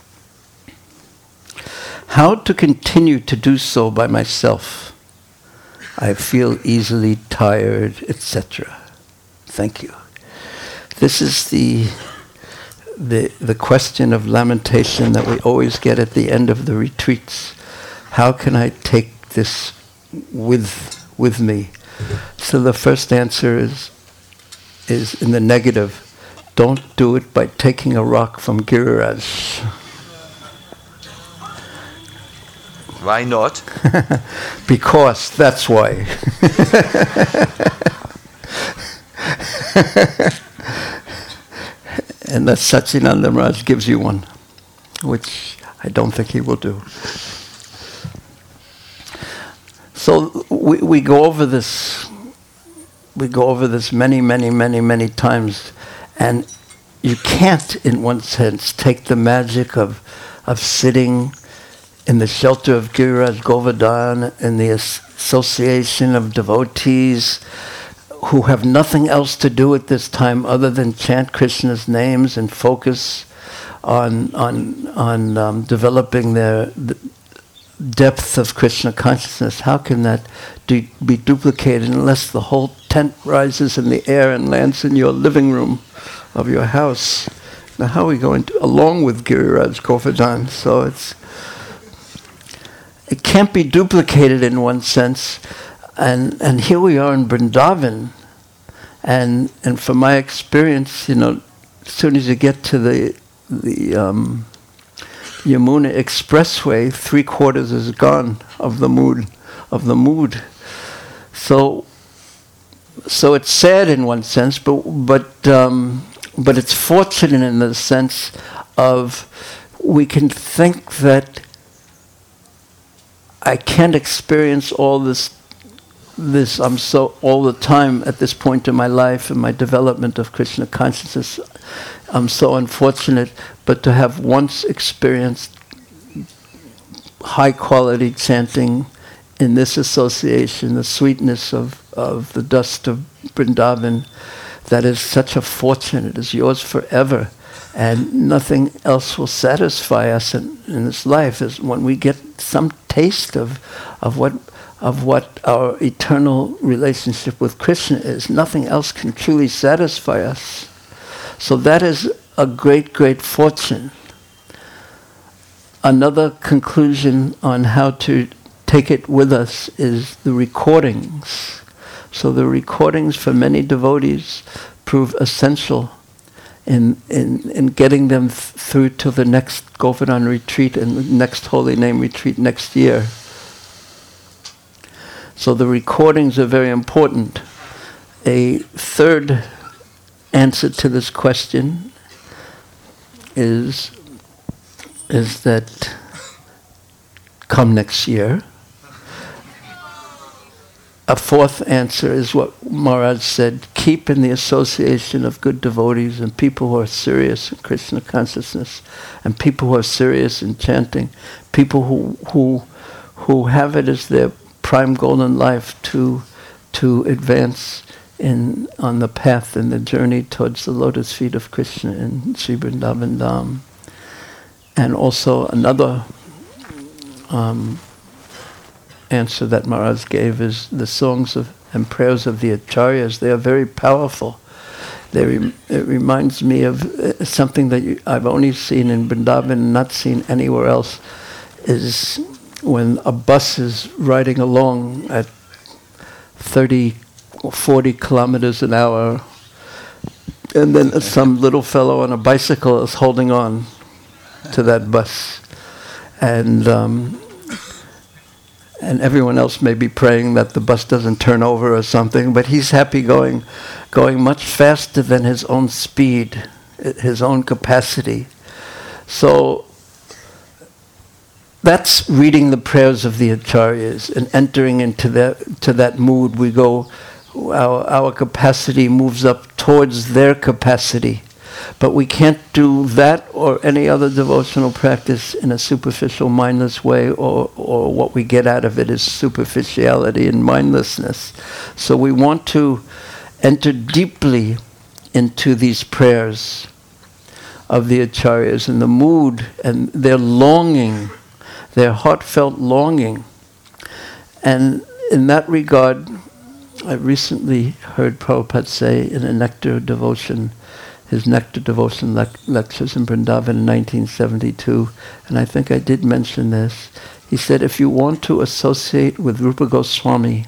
How to continue to do so by myself? I feel easily tired, et cetera. Thank you. This is the, the, the question of lamentation that we always get at the end of the retreats. How can I take this with, with me? So the first answer is, is in the negative. Don't do it by taking a rock from Giriraj. Why not? Because that's why. Unless Satchidananda Maharaj gives you one, which I don't think he will do. So we, we go over this, we go over this many, many, many, many times, and you can't, in one sense, take the magic of of sitting in the shelter of Giriraj Govardhan, in the association of devotees who have nothing else to do at this time other than chant Krishna's names and focus on on on um, developing their the depth of Krishna consciousness. How can that du- be duplicated unless the whole tent rises in the air and lands in your living room of your house? Now, how are we going to, along with Giriraj Govardhan? So it's it can't be duplicated in one sense, and and here we are in Vrindavan, and and from my experience, you know, as soon as you get to the the um, Yamuna Expressway, three quarters is gone of the mood of the mood. So so it's sad in one sense, but but um, but it's fortunate in the sense of we can think that I can't experience all this, this I'm so, all the time at this point in my life and my development of Krishna consciousness. I'm so unfortunate, but to have once experienced high quality chanting in this association, the sweetness of, of the dust of Vrindavan, that is such a fortune. It is yours forever. And nothing else will satisfy us in, in this life is when we get some taste of of what of what our eternal relationship with Krishna is. Nothing else can truly satisfy us. So that is a great, great fortune. Another conclusion on how to take it with us is the recordings. So the recordings for many devotees prove essential in in, in getting them th- through to the next Govardhan retreat and the next Holy Name retreat next year. So the recordings are very important. A third answer to this question is is that come next year. A fourth answer is what Maharaj said, keep in the association of good devotees and people who are serious in Krishna consciousness, and people who are serious in chanting, people who who who have it as their prime goal in life to to advance in on the path and the journey towards the lotus feet of Krishna in Sri Vrindavan Dham. And also another um, answer that Maharaj gave is the songs of and prayers of the Acharyas. They are very powerful. They rem- it reminds me of uh, something that you, I've only seen in Vrindavan, not seen anywhere else, is when a bus is riding along at thirty or forty kilometers an hour, and then some little fellow on a bicycle is holding on to that bus. And um, and everyone else may be praying that the bus doesn't turn over or something, but he's happy going going much faster than his own speed, his own capacity. So that's reading the prayers of the Acharyas and entering into that to that mood. We go, our our capacity moves up towards their capacity. But we can't do that or any other devotional practice in a superficial, mindless way, or, or what we get out of it is superficiality and mindlessness. So we want to enter deeply into these prayers of the acharyas and the mood and their longing, their heartfelt longing. And in that regard, I recently heard Prabhupada say in a Nectar Devotion, his Nectar Devotion le- lectures in Vrindavan in nineteen seventy-two, and I think I did mention this. He said, if you want to associate with Rupa Goswami,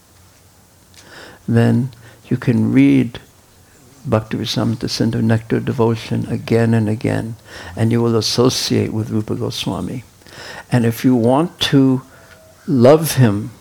then you can read Bhakti-rasamrita Sindhu Nectar Devotion again and again, and you will associate with Rupa Goswami. And if you want to love him,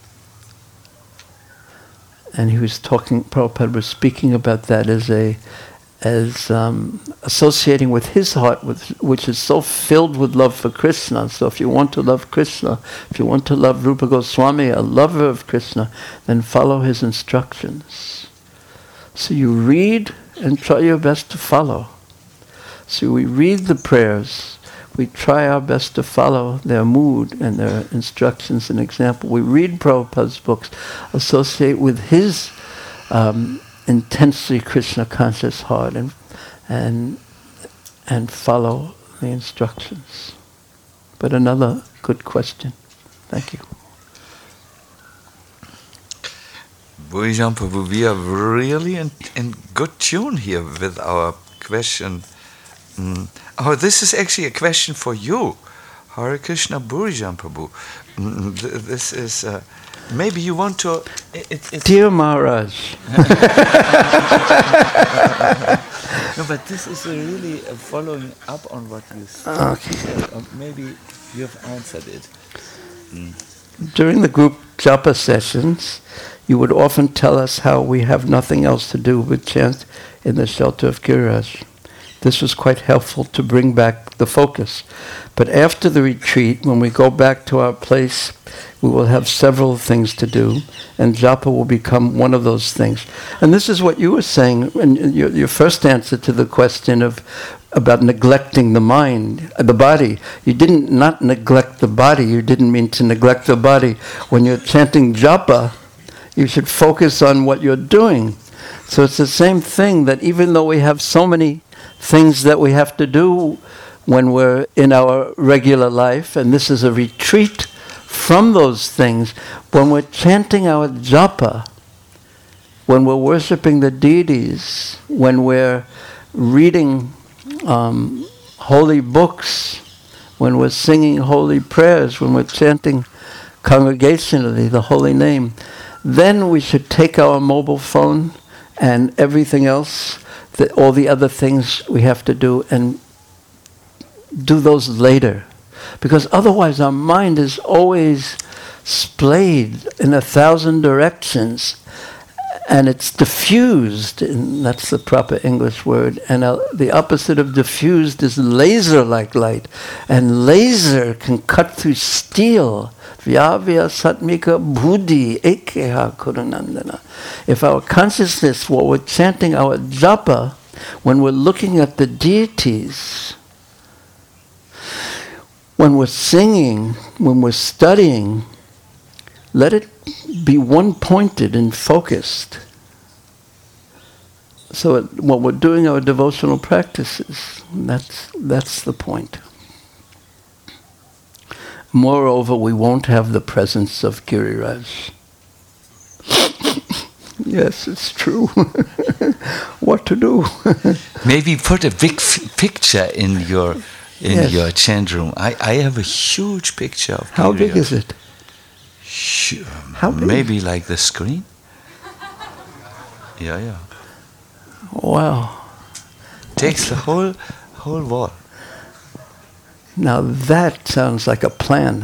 and he was talking, Prabhupada was speaking about that as a, as um, associating with his heart, with, which is so filled with love for Krishna. So if you want to love Krishna, if you want to love Rupa Goswami, a lover of Krishna, then follow his instructions. So you read and try your best to follow. So we read the prayers, we try our best to follow their mood and their instructions and example. We read Prabhupada's books, associate with his um, intensely Krishna conscious heart, and and and follow the instructions. But another good question. Thank you. Bhujan Prabhu, we are really in, in good tune here with our question. Mm. Oh, this is actually a question for you. Hare Krishna Bhujan Prabhu. Mm, th- this is, uh, maybe you want to... It, it, Dear Maharaj. No, but this is really uh, following up on what you said. Okay. Uh, maybe you have answered it. Mm. During the group japa sessions, you would often tell us how we have nothing else to do but chant in the shelter of Giriraj. This was quite helpful to bring back the focus. But after the retreat, when we go back to our place, we will have several things to do, and japa will become one of those things. And this is what you were saying in your, your first answer to the question of about neglecting the mind, uh, the body. You didn't not neglect the body. You didn't mean to neglect the body. When you're chanting japa, you should focus on what you're doing. So it's the same thing, that even though we have so many things that we have to do when we're in our regular life, and this is a retreat from those things, when we're chanting our japa, when we're worshipping the deities, when we're reading um, holy books, when we're singing holy prayers, when we're chanting congregationally the holy name, then we should take our mobile phone and everything else, the, all the other things we have to do, and do those later. Because otherwise our mind is always splayed in a thousand directions, and it's diffused, and that's the proper English word. And uh, the opposite of diffused is laser-like light. And laser can cut through steel. Vyavya satmika buddhi ekeha kurunandana. If our consciousness, while we're chanting our japa, when we're looking at the deities, when we're singing, when we're studying, let it be one-pointed and focused. So it, when we're doing our devotional practices, that's that's the point. Moreover, we won't have the presence of Giriraj. Yes, it's true. What to do? Maybe put a big f- picture in your in Yes. your chant room. I, I have a huge picture of How big Giriraj. is it? Sh- How big? Maybe like the screen. Yeah, yeah. Wow. Takes the whole whole wall. Now that sounds like a plan.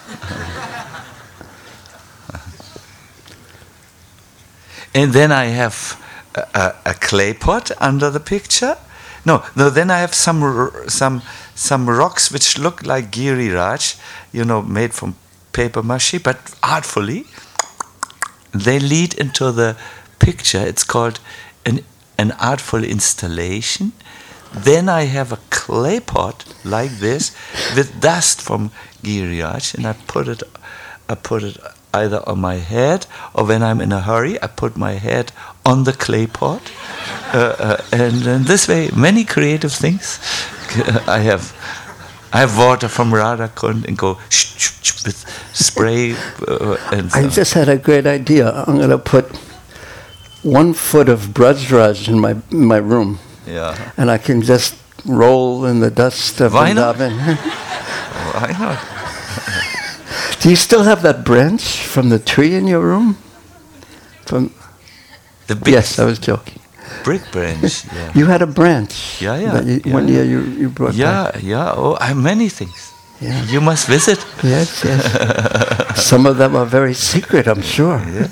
And then I have a, a, a clay pot under the picture. No, no. Then I have some r- some some rocks which look like Giriraj, you know, made from paper mache, but artfully. They lead into the picture. It's called an an artful installation. Then I have a clay pot like this with dust from Giriraj, and I put it, I put it either on my head, or when I'm in a hurry, I put my head on the clay pot, uh, and in this way, many creative things. I have, I have water from Radha Kund and go sh- sh- sh- with spray. Uh, and I so. just had a great idea. I'm going to put one foot of Brajraj in my in my room, Yeah. and I can just roll in the dust of Why not? Vrindavan. Why not? Do you still have that branch from the tree in your room? From The big yes, I was joking. brick branch. Yeah. You had a branch. Yeah, yeah, that you, yeah, one yeah. year you, you brought Yeah, back. yeah. Oh, I have many things. Yeah. You must visit. Yes, yes. Some of them are very secret, I'm sure. Yeah.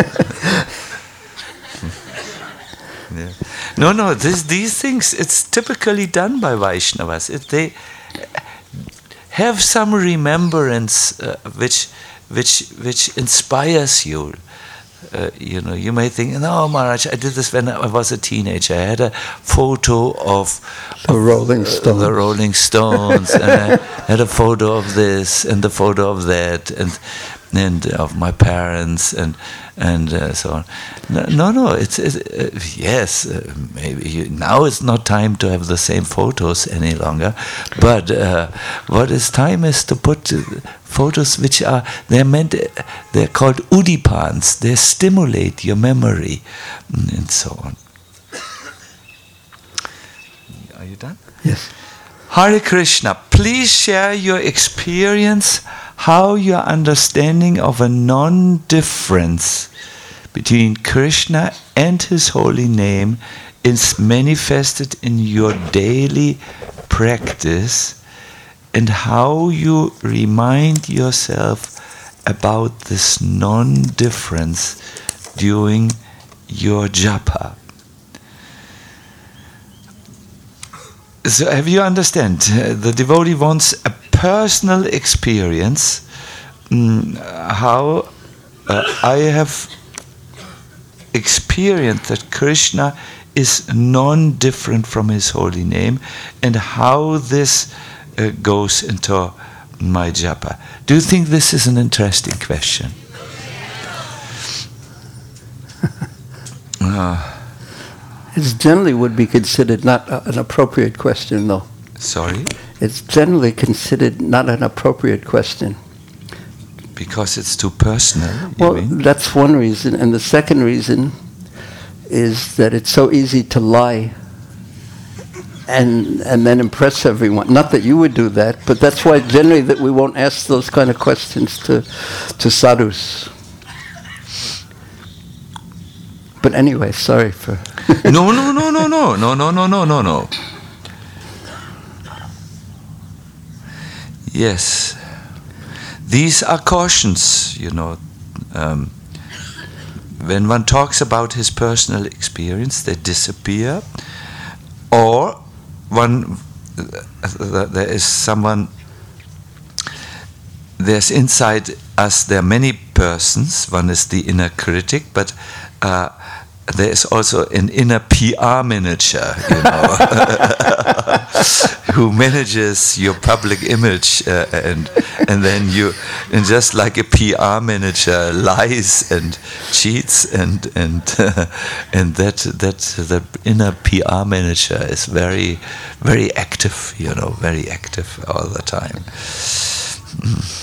Yeah. No, no. This, these things, it's typically done by Vaishnavas. If they have some remembrance uh, which, which, which inspires you. Uh, you know, you may think, no, Maharaj, I did this when I was a teenager. I had a photo of The of, Rolling uh, Stones. the Rolling Stones, and I had a photo of this and the photo of that, and and of my parents, and and uh, so on. No, no, no it's, it's uh, yes, uh, maybe you, now it's not time to have the same photos any longer, but uh, what is time is to put uh, photos which are they're meant they're called udipans. They stimulate your memory, and so on. Are you done? Yes. Hare Krishna, please share your experience how your understanding of a non-difference between Krishna and his holy name is manifested in your daily practice, and how you remind yourself about this non-difference during your japa. So have you understand? Uh, the devotee wants a personal experience, mm, how uh, I have experienced that Krishna is non-different from his holy name, and how this uh, goes into my japa. Do you think this is an interesting question? uh, It generally would be considered not a, an appropriate question, though. sorry? It's generally considered not an appropriate question. Because it's too personal, you Well, mean? that's one reason. And the second reason is that it's so easy to lie and and then impress everyone. Not that you would do that, but that's why generally that we won't ask those kind of questions to to sadhus. But anyway, sorry for... no, no, no, no, no, no, no, no, no, no, no. Yes. These are cautions, you know. Um, when one talks about his personal experience, they disappear. Or one, uh, there is someone, there's inside us, there are many persons. One is the inner critic, but uh, there is also an inner P R manager, you know, who manages your public image, uh, and and then you, and just like a P R manager lies and cheats, and and uh, and that that the inner P R manager is very very active, you know, very active all the time. Mm.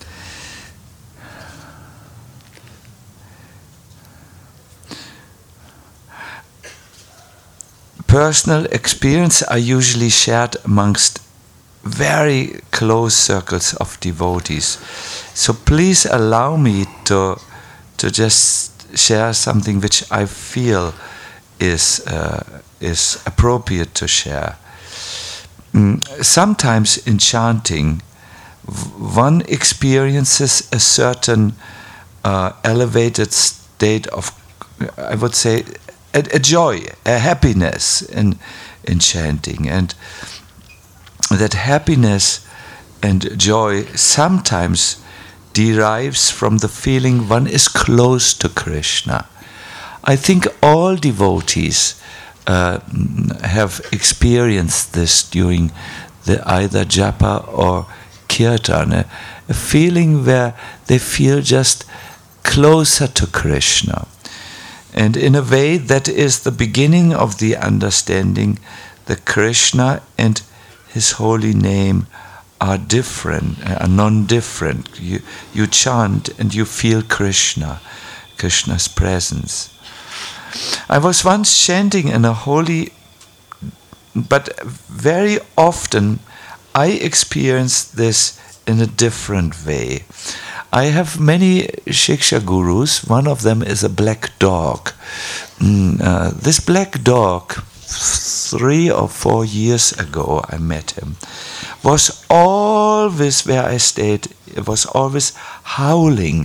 Personal experience are usually shared amongst very close circles of devotees. So please allow me to to just share something which I feel is uh, is appropriate to share. Mm, sometimes in chanting, one experiences a certain uh, elevated state of, I would say, A, a joy, a happiness in in chanting, and that happiness and joy sometimes derives from the feeling one is close to Krishna. I think all devotees uh, have experienced this during the either japa or kirtan, a, a feeling where they feel just closer to Krishna. And in a way, that is the beginning of the understanding that Krishna and his holy name are different, are non-different. You, you chant and you feel Krishna, Krishna's presence. I was once chanting in a holy, but very often I experienced this in a different way. I have many Shiksha gurus. One of them is a black dog. Mm, uh, this black dog, three or four years ago I met him, was always, where I stayed, it was always howling.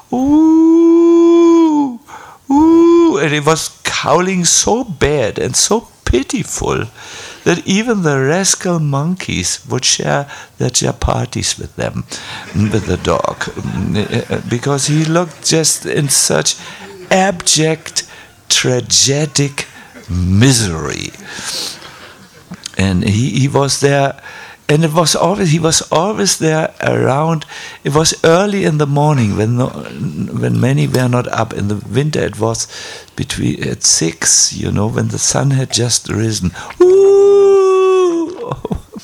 Ooh, ooh, and it was howling so bad and so pitiful that even the rascal monkeys would share their chapatis with them, with the dog, because he looked just in such abject, tragic misery. And he, he was there, and it was always he was always there around. It was early in the morning when no, when many were not up. In the winter it was between at six, you know, when the sun had just risen. Ooh,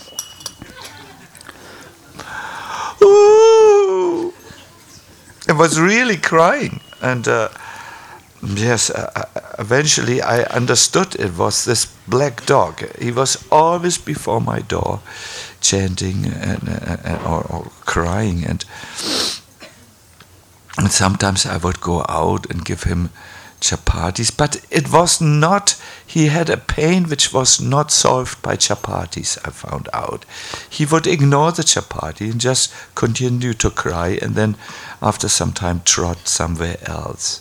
ooh. It was really crying, and uh, yes, uh, eventually I understood it was this black dog. He was always before my door, chanting and, uh, or, or crying, and, and sometimes I would go out and give him chapatis, but it was not, he had a pain which was not solved by chapatis, I found out. He would ignore the chapati and just continue to cry, and then after some time trot somewhere else.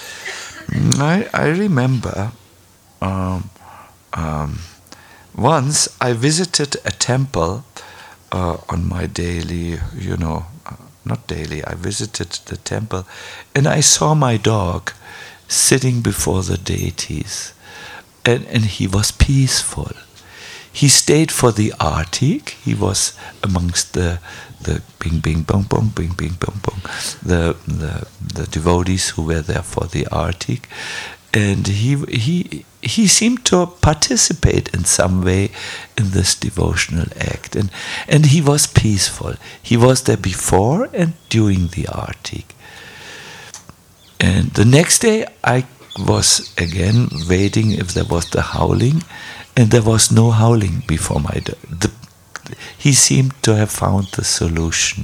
I, I remember um, um, once I visited a temple uh, on my daily, you know, uh, not daily, I visited the temple, and I saw my dog sitting before the deities, and, and he was peaceful. He stayed for the artik. He was amongst the the bing bing bong bong bing bing bong bong, the the the devotees who were there for the artik, and he he he seemed to participate in some way in this devotional act, and and he was peaceful. He was there before and during the artik. And the next day I was again waiting if there was the howling, and there was no howling before my door. The, he seemed to have found the solution.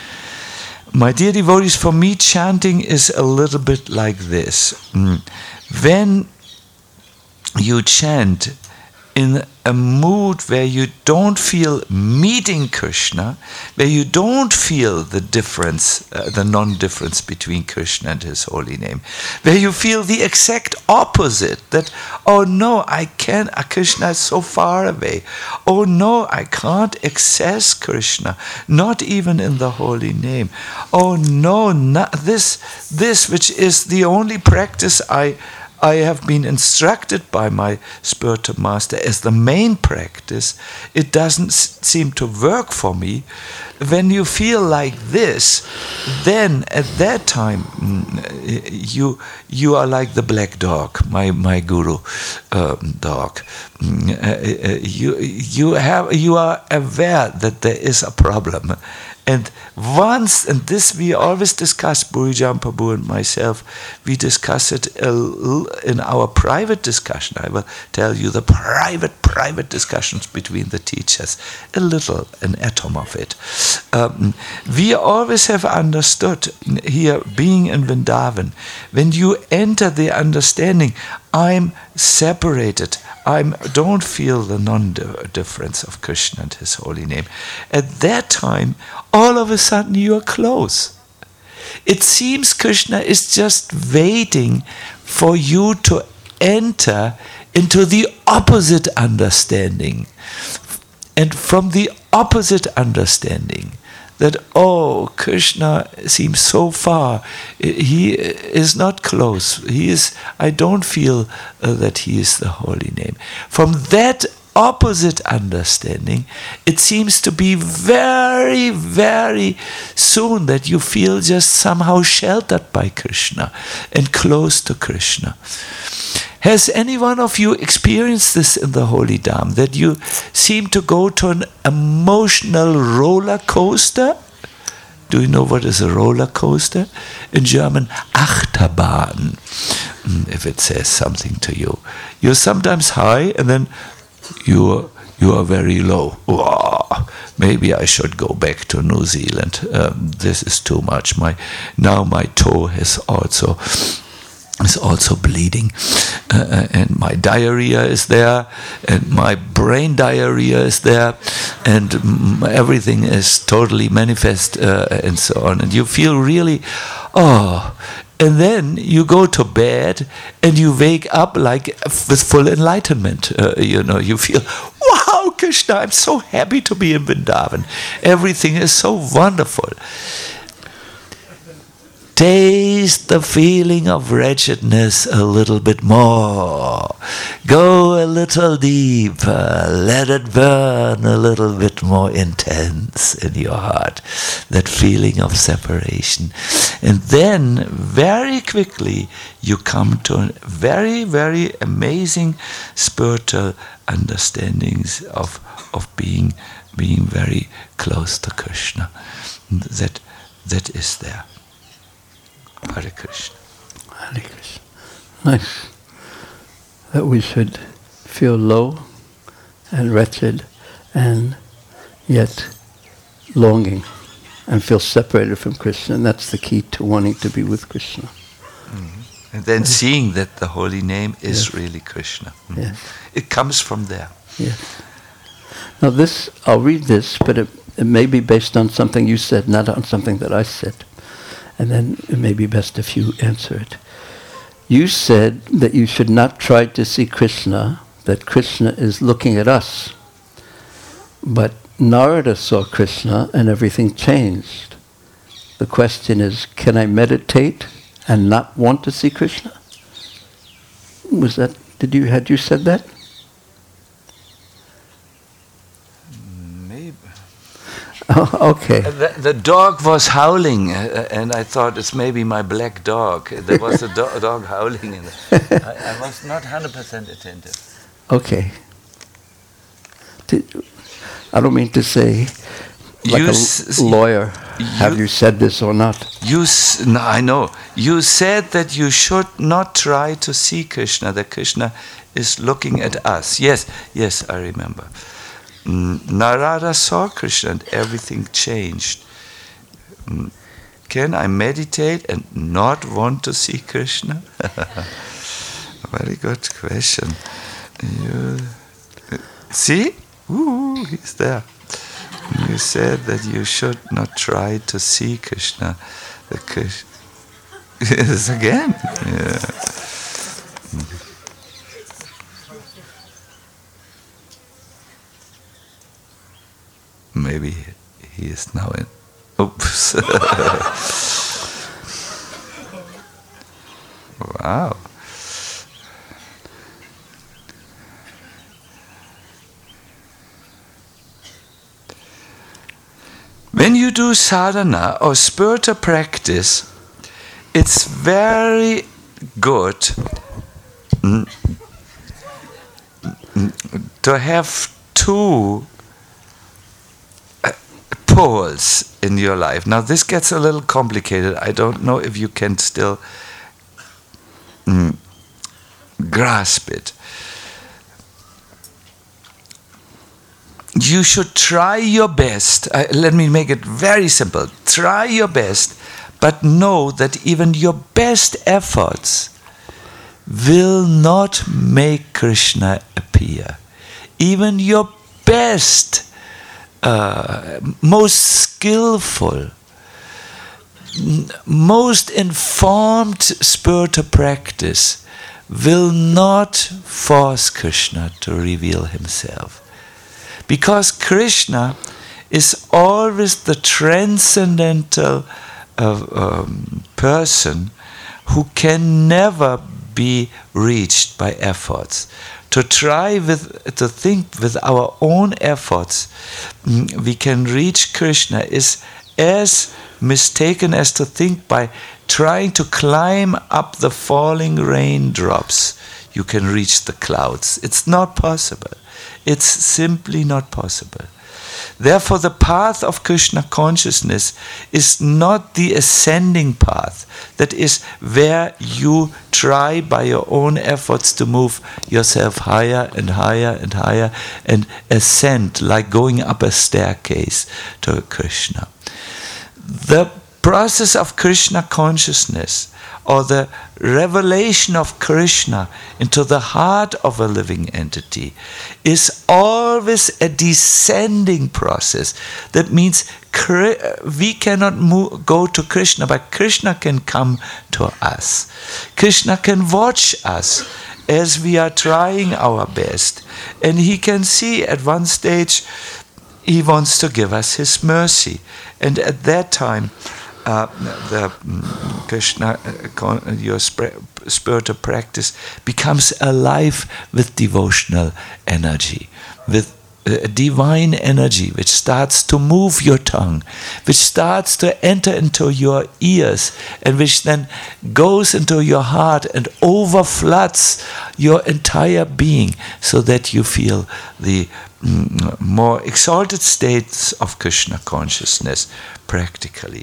My dear devotees, for me chanting is a little bit like this. Mm. When you chant in a mood where you don't feel meeting Krishna, where you don't feel the difference, uh, the non-difference between Krishna and his holy name, where you feel the exact opposite, that, oh no, I can't, uh, Krishna is so far away. Oh no, I can't access Krishna, not even in the holy name. Oh no, not this, this which is the only practice I I have been instructed by my spiritual master as the main practice, it doesn't s- seem to work for me. When you feel like this, then at that time mm, you you are like the black dog, my my guru uh, dog. Mm, uh, uh, you you have you are aware that there is a problem. And once, and this we always discuss, Burijan Prabhu and myself, we discuss it in our private discussion. I will tell you the private, private discussions between the teachers, a little, an atom of it. Um, we always have understood here, being in Vrindavan, when you enter the understanding, I'm separated, I don't feel the non-difference of Krishna and his holy name. At that time, all of a sudden you are close. It seems Krishna is just waiting for you to enter into the opposite understanding. And from the opposite understanding, that, oh, Krishna seems so far, he is not close, he is, I don't feel uh, that he is the holy name. From that opposite understanding, it seems to be very, very soon that you feel just somehow sheltered by Krishna and close to Krishna. Has any one of you experienced this in the Holy Dham, that you seem to go to an emotional roller coaster? Do you know what is a roller coaster? In German, Achterbahn, if it says something to you. You're sometimes high and then you you are very low. Wow, maybe I should go back to New Zealand. Um, this is too much. My now my toe has also is also bleeding, uh, and my diarrhea is there, and my brain diarrhea is there, and mm, everything is totally manifest, uh, and so on. And you feel really, oh, and then you go to bed and you wake up like with full enlightenment. Uh, you know, you feel, wow, Krishna, I'm so happy to be in Vrindavan. Everything is so wonderful. Taste the feeling of wretchedness a little bit more. Go a little deeper. Let it burn a little bit more intense in your heart. That feeling of separation. And then, very quickly, you come to a very, very amazing spiritual understandings of, of being, being very close to Krishna. That, that is there. Hare Krishna. Hare Krishna. Nice. That we should feel low and wretched and yet longing and feel separated from Krishna. And that's the key to wanting to be with Krishna. Mm-hmm. And then seeing that the holy name is yes. really Krishna. Mm-hmm. Yes. It comes from there. Yes. Now this, I'll read this, but it, it may be based on something you said, not on something that I said. And then it may be best if you answer it. You said that you should not try to see Krishna, that Krishna is looking at us. But Narada saw Krishna and everything changed. The question is, can I meditate and not want to see Krishna? Was that, did you, had you said that? Oh, okay. The, the dog was howling, uh, and I thought it's maybe my black dog. There was a do- dog howling in it. I, I was not one hundred percent attentive. Okay. Did, I don't mean to say, like you a s- lawyer, you, have you said this or not? You, s- no, I know. You said that you should not try to see Krishna, that Krishna is looking at us. Yes, yes, I remember. Narada saw Krishna and everything changed. Can I meditate and not want to see Krishna? Very good question. You, see? Ooh, he's there. You said that you should not try to see Krishna. The Krishna. Yes, again. Yeah. Maybe he is now in. Oops. Wow. When you do sadhana or spiritual practice, it's very good to have two poles in your life. Now this gets a little complicated. I don't know if you can still mm, grasp it. You should try your best. Uh, let me make it very simple. Try your best, but know that even your best efforts will not make Krishna appear. Even your best Uh, most skillful, n- most informed spiritual practice will not force Krishna to reveal himself. Because Krishna is always the transcendental uh, um, person who can never be reached by efforts. To try with, to think with our own efforts, we can reach Krishna is as mistaken as to think by trying to climb up the falling raindrops, you can reach the clouds. It's not possible. It's simply not possible. Therefore, the path of Krishna consciousness is not the ascending path. That is where you try by your own efforts to move yourself higher and higher and higher and ascend like going up a staircase to Krishna. The process of Krishna consciousness, or the revelation of Krishna into the heart of a living entity, is always a descending process. That means we cannot move, go to Krishna, but Krishna can come to us. Krishna can watch us as we are trying our best. And he can see at one stage, he wants to give us his mercy. And at that time, Uh, the um, Krishna, uh, your sp- spiritual practice becomes alive with devotional energy, with uh, divine energy, which starts to move your tongue, which starts to enter into your ears, and which then goes into your heart and overfloods your entire being, so that you feel the mm, more exalted states of Krishna consciousness practically.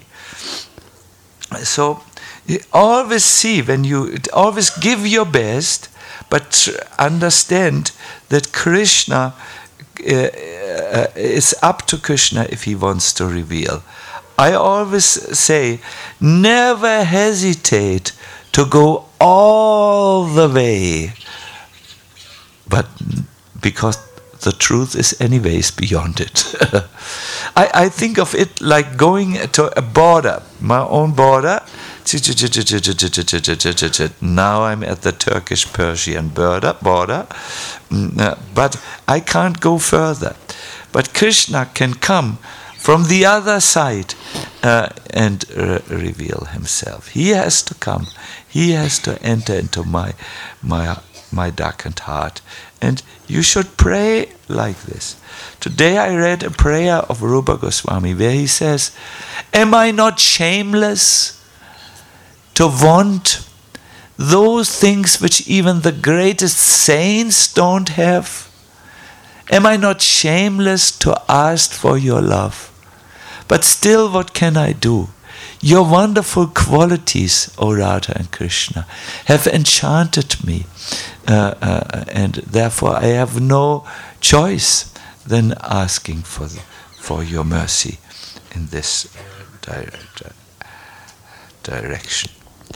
So you always see, when you always give your best, but understand that Krishna uh, uh, is up to Krishna if he wants to reveal. I always say, never hesitate to go all the way, but because the truth is anyways beyond it. I, I think of it like going to a border, my own border. Now I'm at the Turkish-Persian border, border, but I can't go further. But Krishna can come from the other side uh, and uh, reveal himself. He has to come. He has to enter into my my my darkened heart. And you should pray like this. Today I read a prayer of Rupa Goswami where he says, am I not shameless to want those things which even the greatest saints don't have? Am I not shameless to ask for your love? But still, what can I do? Your wonderful qualities, O Radha and Krishna, have enchanted me. Uh, uh, and therefore I have no choice than asking for the, for your mercy in this di- di- direction.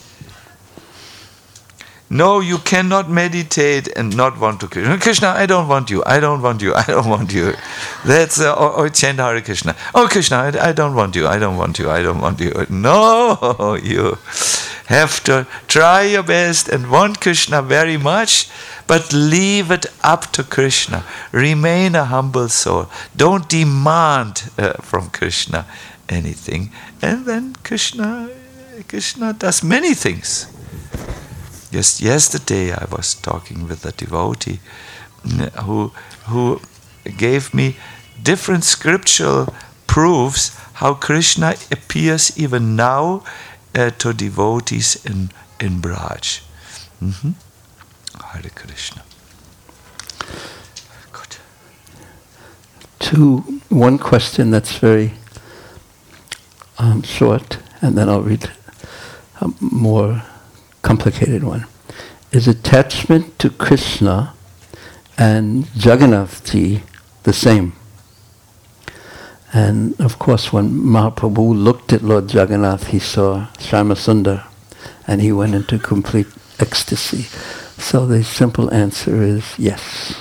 No, you cannot meditate and not want to Krishna. Krishna, I don't want you. I don't want you. I don't want you. That's uh, or, or chant Hare Krishna. Oh Krishna, I, I don't want you. I don't want you. I don't want you. No, you have to try your best and want Krishna very much, but leave it up to Krishna. Remain a humble soul. Don't demand uh, from Krishna anything. And then Krishna, Krishna does many things. Just yesterday I was talking with a devotee who who gave me different scriptural proofs how Krishna appears even now uh, to devotees in, in Braj. Mm-hmm. Hare Krishna. Good. Two, one question that's very um, short, and then I'll read a more complicated one. Is attachment to Krishna and Jagannath-ji the same? And of course, when Mahaprabhu looked at Lord Jagannath, he saw Shyamasundar, and he went into complete ecstasy. So the simple answer is yes.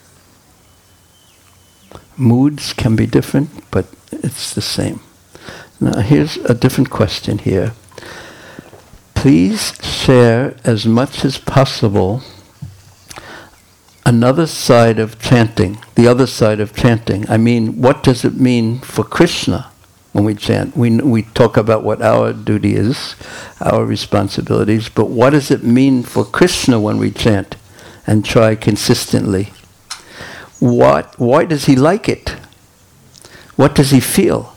Moods can be different, but it's the same. Now here's a different question here. Please share as much as possible another side of chanting, the other side of chanting. I mean, what does it mean for Krishna when we chant. We we talk about what our duty is, our responsibilities, but what does it mean for Krishna when we chant and try consistently? What, why does he like it? What does he feel?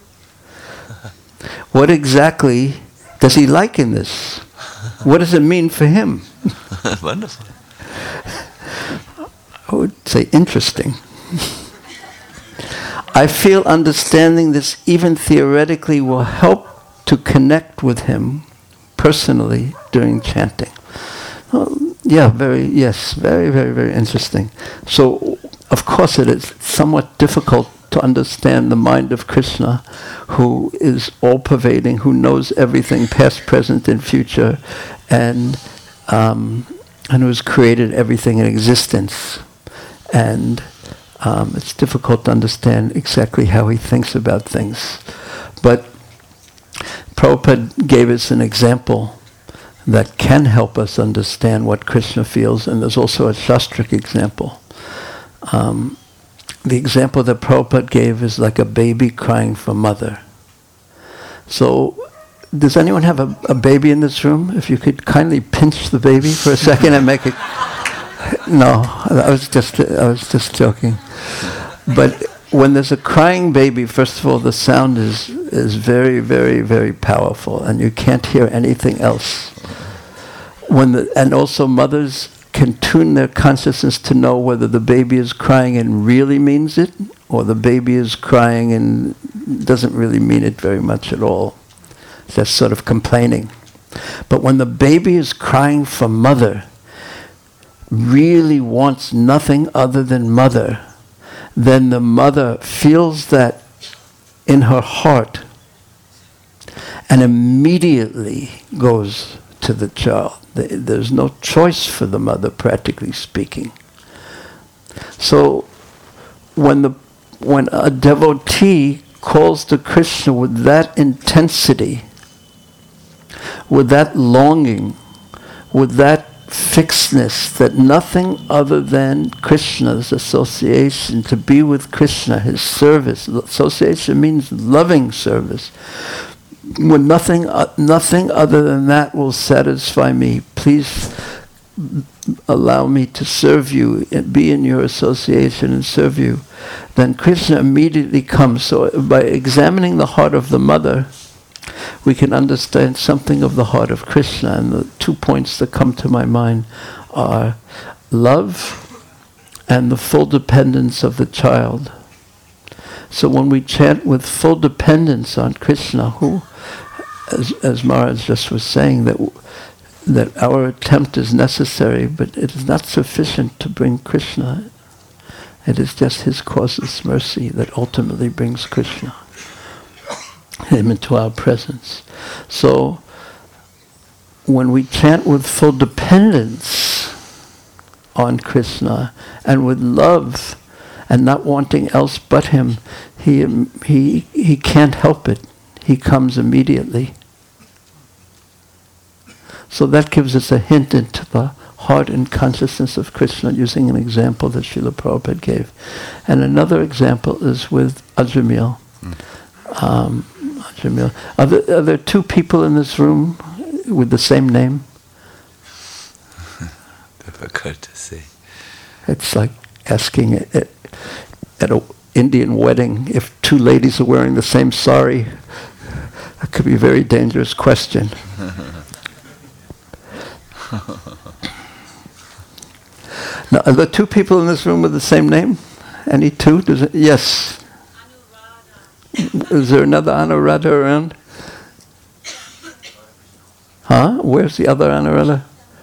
What exactly does he like in this? What does it mean for him? Wonderful. I would say interesting. I feel understanding this even theoretically will help to connect with him personally during chanting. Um, yeah, very, yes, very, very, very interesting. So, of course it is somewhat difficult to understand the mind of Krishna, who is all-pervading, who knows everything, past, present, and future, and um, and who has created everything in existence. And um, it's difficult to understand exactly how he thinks about things. But Prabhupada gave us an example that can help us understand what Krishna feels, and there's also a Shastric example. Um, the example that Prabhupada gave is like a baby crying for mother. So, does anyone have a, a baby in this room? If you could kindly pinch the baby for a second and make it... No, I was just I was just joking. But when there's a crying baby, first of all, the sound is is very, very, very powerful, and you can't hear anything else. When the, and also mothers can tune their consciousness to know whether the baby is crying and really means it, or the baby is crying and doesn't really mean it very much at all. It's just sort of complaining. But when the baby is crying for mother, really wants nothing other than mother, then the mother feels that in her heart and immediately goes to the child. There's no choice for the mother, practically speaking. So when the when a devotee calls to Krishna with that intensity, with that longing, with that fixedness, that nothing other than Krishna's association, to be with Krishna, his service. Association means loving service. When nothing, uh, nothing other than that will satisfy me, please allow me to serve you, and be in your association and serve you. Then Krishna immediately comes. So by examining the heart of the mother, we can understand something of the heart of Krishna. And the two points that come to my mind are love and the full dependence of the child. So when we chant with full dependence on Krishna, who, as, as Maharaj just was saying, that, w- that our attempt is necessary, but it is not sufficient to bring Krishna. It is just his causeless mercy that ultimately brings Krishna, him into our presence. So when we chant with full dependence on Krishna and with love and not wanting else but him, he he he can't help it. He comes immediately. So that gives us a hint into the heart and consciousness of Krishna, using an example that Srila Prabhupada gave. And another example is with Ajamil. Mm. Um, Ajamil. Are there, are there two people in this room with the same name? Difficult to say. It's like asking at, at an Indian wedding if two ladies are wearing the same sari. That could be a very dangerous question. Now, are there two people in this room with the same name? Any two? Does it, yes. Anuradha. Is there another Anuradha around? Huh? Where's the other Anuradha?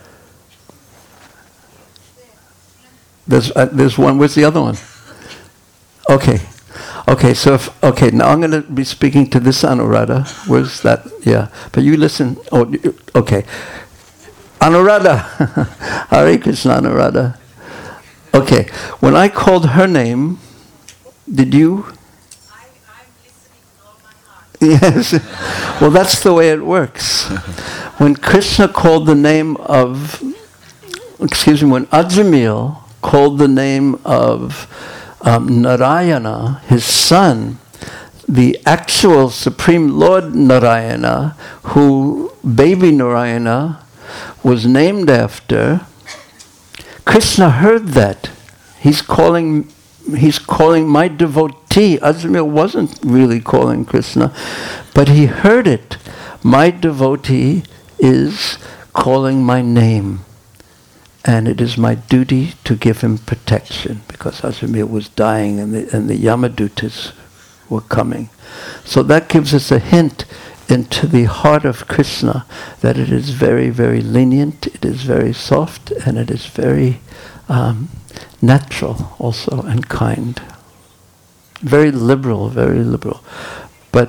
There's uh, there's one. Where's the other one? Okay, okay. So if, okay, now I'm going to be speaking to this Anuradha. Where's that? Yeah, but you listen. Oh, you, okay. Anuradha, Hare Krishna, Anuradha. Okay, when I called her name, did you? I, I'm listening with all my heart. Yes. Well, that's the way it works. When Krishna called the name of, excuse me, when Ajamil called the name of um, Narayana, his son, the actual Supreme Lord Narayana, who baby Narayana was named after, Krishna heard that. He's calling, he's calling my devotee. Ajamil wasn't really calling Krishna, but he heard it. My devotee is calling my name, and it is my duty to give him protection, because Ajamil was dying and the, and the Yamadutas were coming. So that gives us a hint into the heart of Krishna, that it is very, very lenient, it is very soft, and it is very um, natural also, and kind. Very liberal, very liberal. But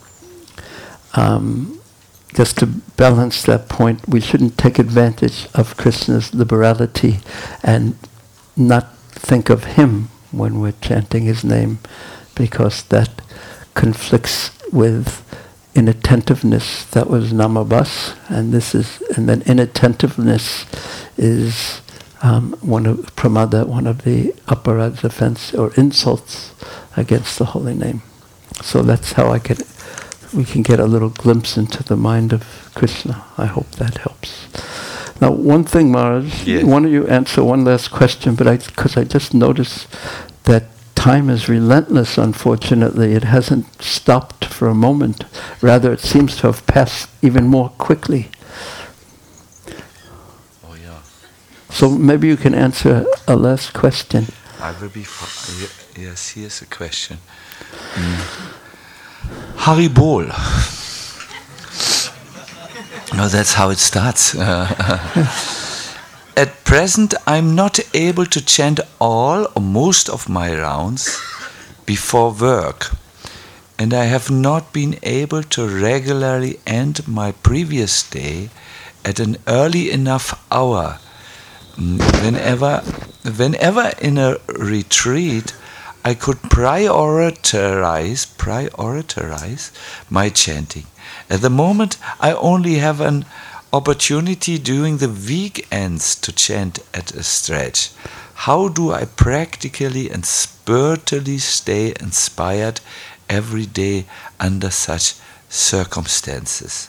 um, just to balance that point, we shouldn't take advantage of Krishna's liberality and not think of him when we're chanting his name, because that conflicts with inattentiveness. That was namabas, and this is, and then inattentiveness is um, one of pramada, one of the aparadhs, offense or insults against the holy name. So that's how I get, we can get a little glimpse into the mind of Krishna. I hope that helps. Now, one thing, Maharaj, yes. One of you answer one last question, but I, because I just noticed that time is relentless, unfortunately. It hasn't stopped for a moment. Rather, it seems to have passed even more quickly. Oh, yeah. So maybe you can answer a last question. I will be. F- yes, here's a question. Mm. Haribol. No, that's how it starts. At present, I'm not able to chant all or most of my rounds before work, and I have not been able to regularly end my previous day at an early enough hour. Whenever, whenever in a retreat, I could prioritize, prioritize my chanting. At the moment, I only have an opportunity during the weekends to chant at a stretch. How do I practically and spiritually stay inspired every day under such circumstances?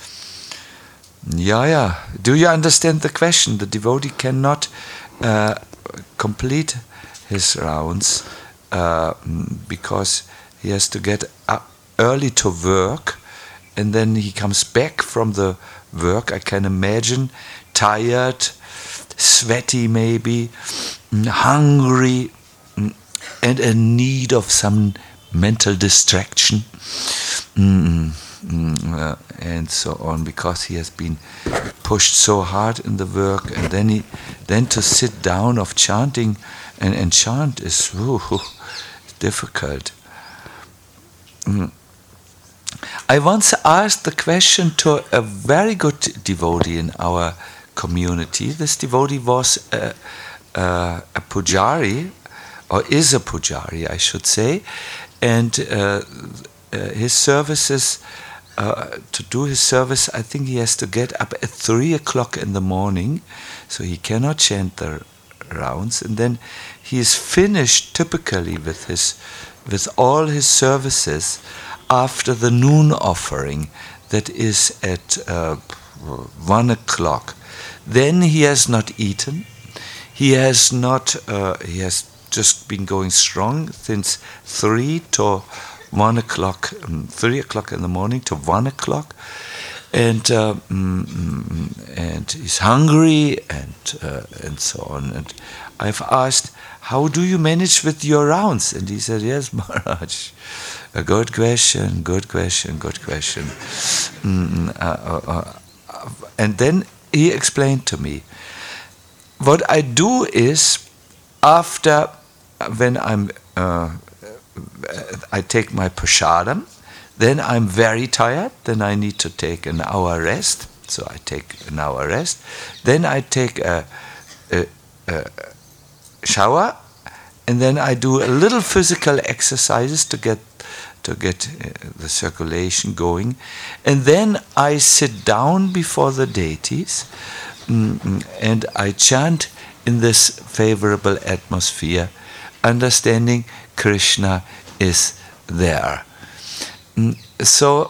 Yeah, yeah. Do you understand the question? The devotee cannot uh, complete his rounds uh, because he has to get up early to work, and then he comes back from the work, I can imagine, tired, sweaty maybe, hungry, and in need of some mental distraction, mm, mm, uh, and so on, because he has been pushed so hard in the work, and then he, then to sit down of chanting and, and chant is whew, difficult. Mm. I once asked the question to a very good devotee in our community. This devotee was a, a, a pujari, or is a pujari, I should say, and uh, uh, his services, uh, to do his service, I think he has to get up at three o'clock in the morning, so he cannot chant the rounds, and then he is finished typically with his, with all his services after the noon offering, that is at uh, one o'clock. Then he has not eaten. He has not. Uh, he has just been going strong since three to one o'clock, um, three o'clock in the morning to one o'clock, and uh, mm, and he's hungry and uh, and so on. And I've asked, how do you manage with your rounds? And he said, yes, Maharaj. A good question, good question, good question. Mm, uh, uh, uh, and then he explained to me, what I do is, after, when I'm, uh, I take my prasadam, then I'm very tired, then I need to take an hour rest, so I take an hour rest, then I take a, a, a shower, and then I do a little physical exercises to get to get uh, the circulation going, and then I sit down before the deities, mm, and I chant in this favorable atmosphere, understanding Krishna is there. Mm, So,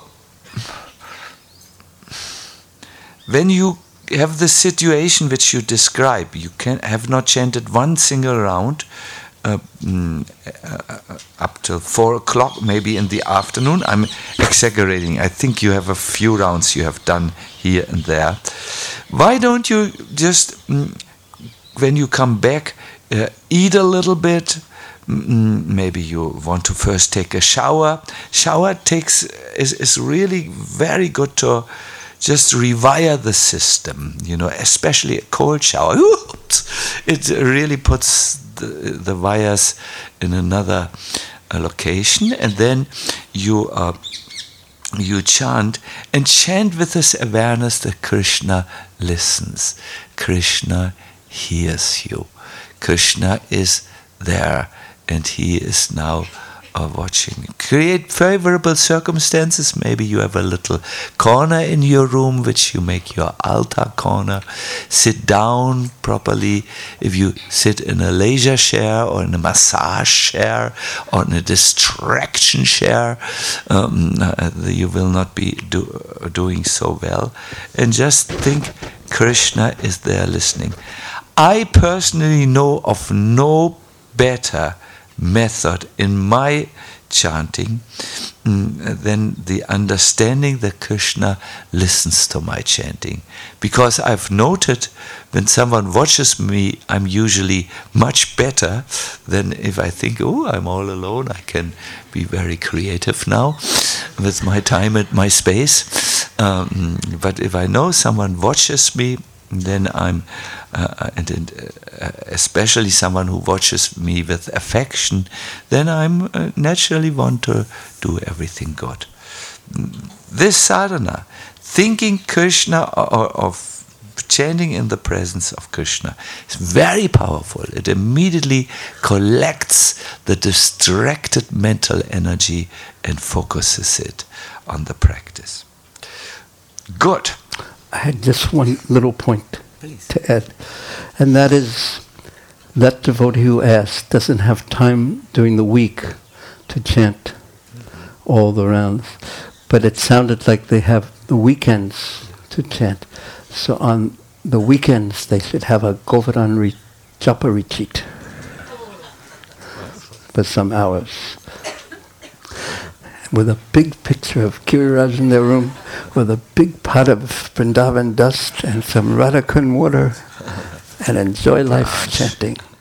when you have the situation which you describe, you can have not chanted one single round uh, mm, uh, up till four o'clock, maybe in the afternoon. I'm exaggerating. I think you have a few rounds you have done here and there. Why don't you just, mm, when you come back, uh, eat a little bit? Mm, Maybe you want to first take a shower. Shower takes is, is really very good to just rewire the system, you know, especially a cold shower. It really puts the, the wires in another uh, location, and then you uh, you chant and chant with this awareness that Krishna listens, Krishna hears you, Krishna is there, and he is now uh, watching. Create favorable circumstances. Maybe you have a little corner in your room which you make your altar corner. Sit down properly. If you sit in a leisure chair or in a massage chair or in a distraction chair, um, uh, you will not be do, doing so well. And just think Krishna is there listening. I personally know of no better method in my chanting mm, than the understanding that Krishna listens to my chanting. Because I've noted when someone watches me, I'm usually much better than if I think, oh, I'm all alone, I can be very creative now with my time and my space. Um, but if I know someone watches me, then I'm, uh, and, and uh, especially someone who watches me with affection, then I'm uh, naturally want to do everything good. This sadhana, thinking Krishna or of chanting in the presence of Krishna, is very powerful. It immediately collects the distracted mental energy and focuses it on the practice. Good. I had just one little point Please. to add, and that is that devotee who asked doesn't have time during the week to chant all the rounds, but it sounded like they have the weekends to chant. So on the weekends they should have a Govardhan re- japa retreat for some hours, with a big picture of Giriraj in their room, with a big pot of Vrindavan dust and some Radhakund water, and enjoy life chanting.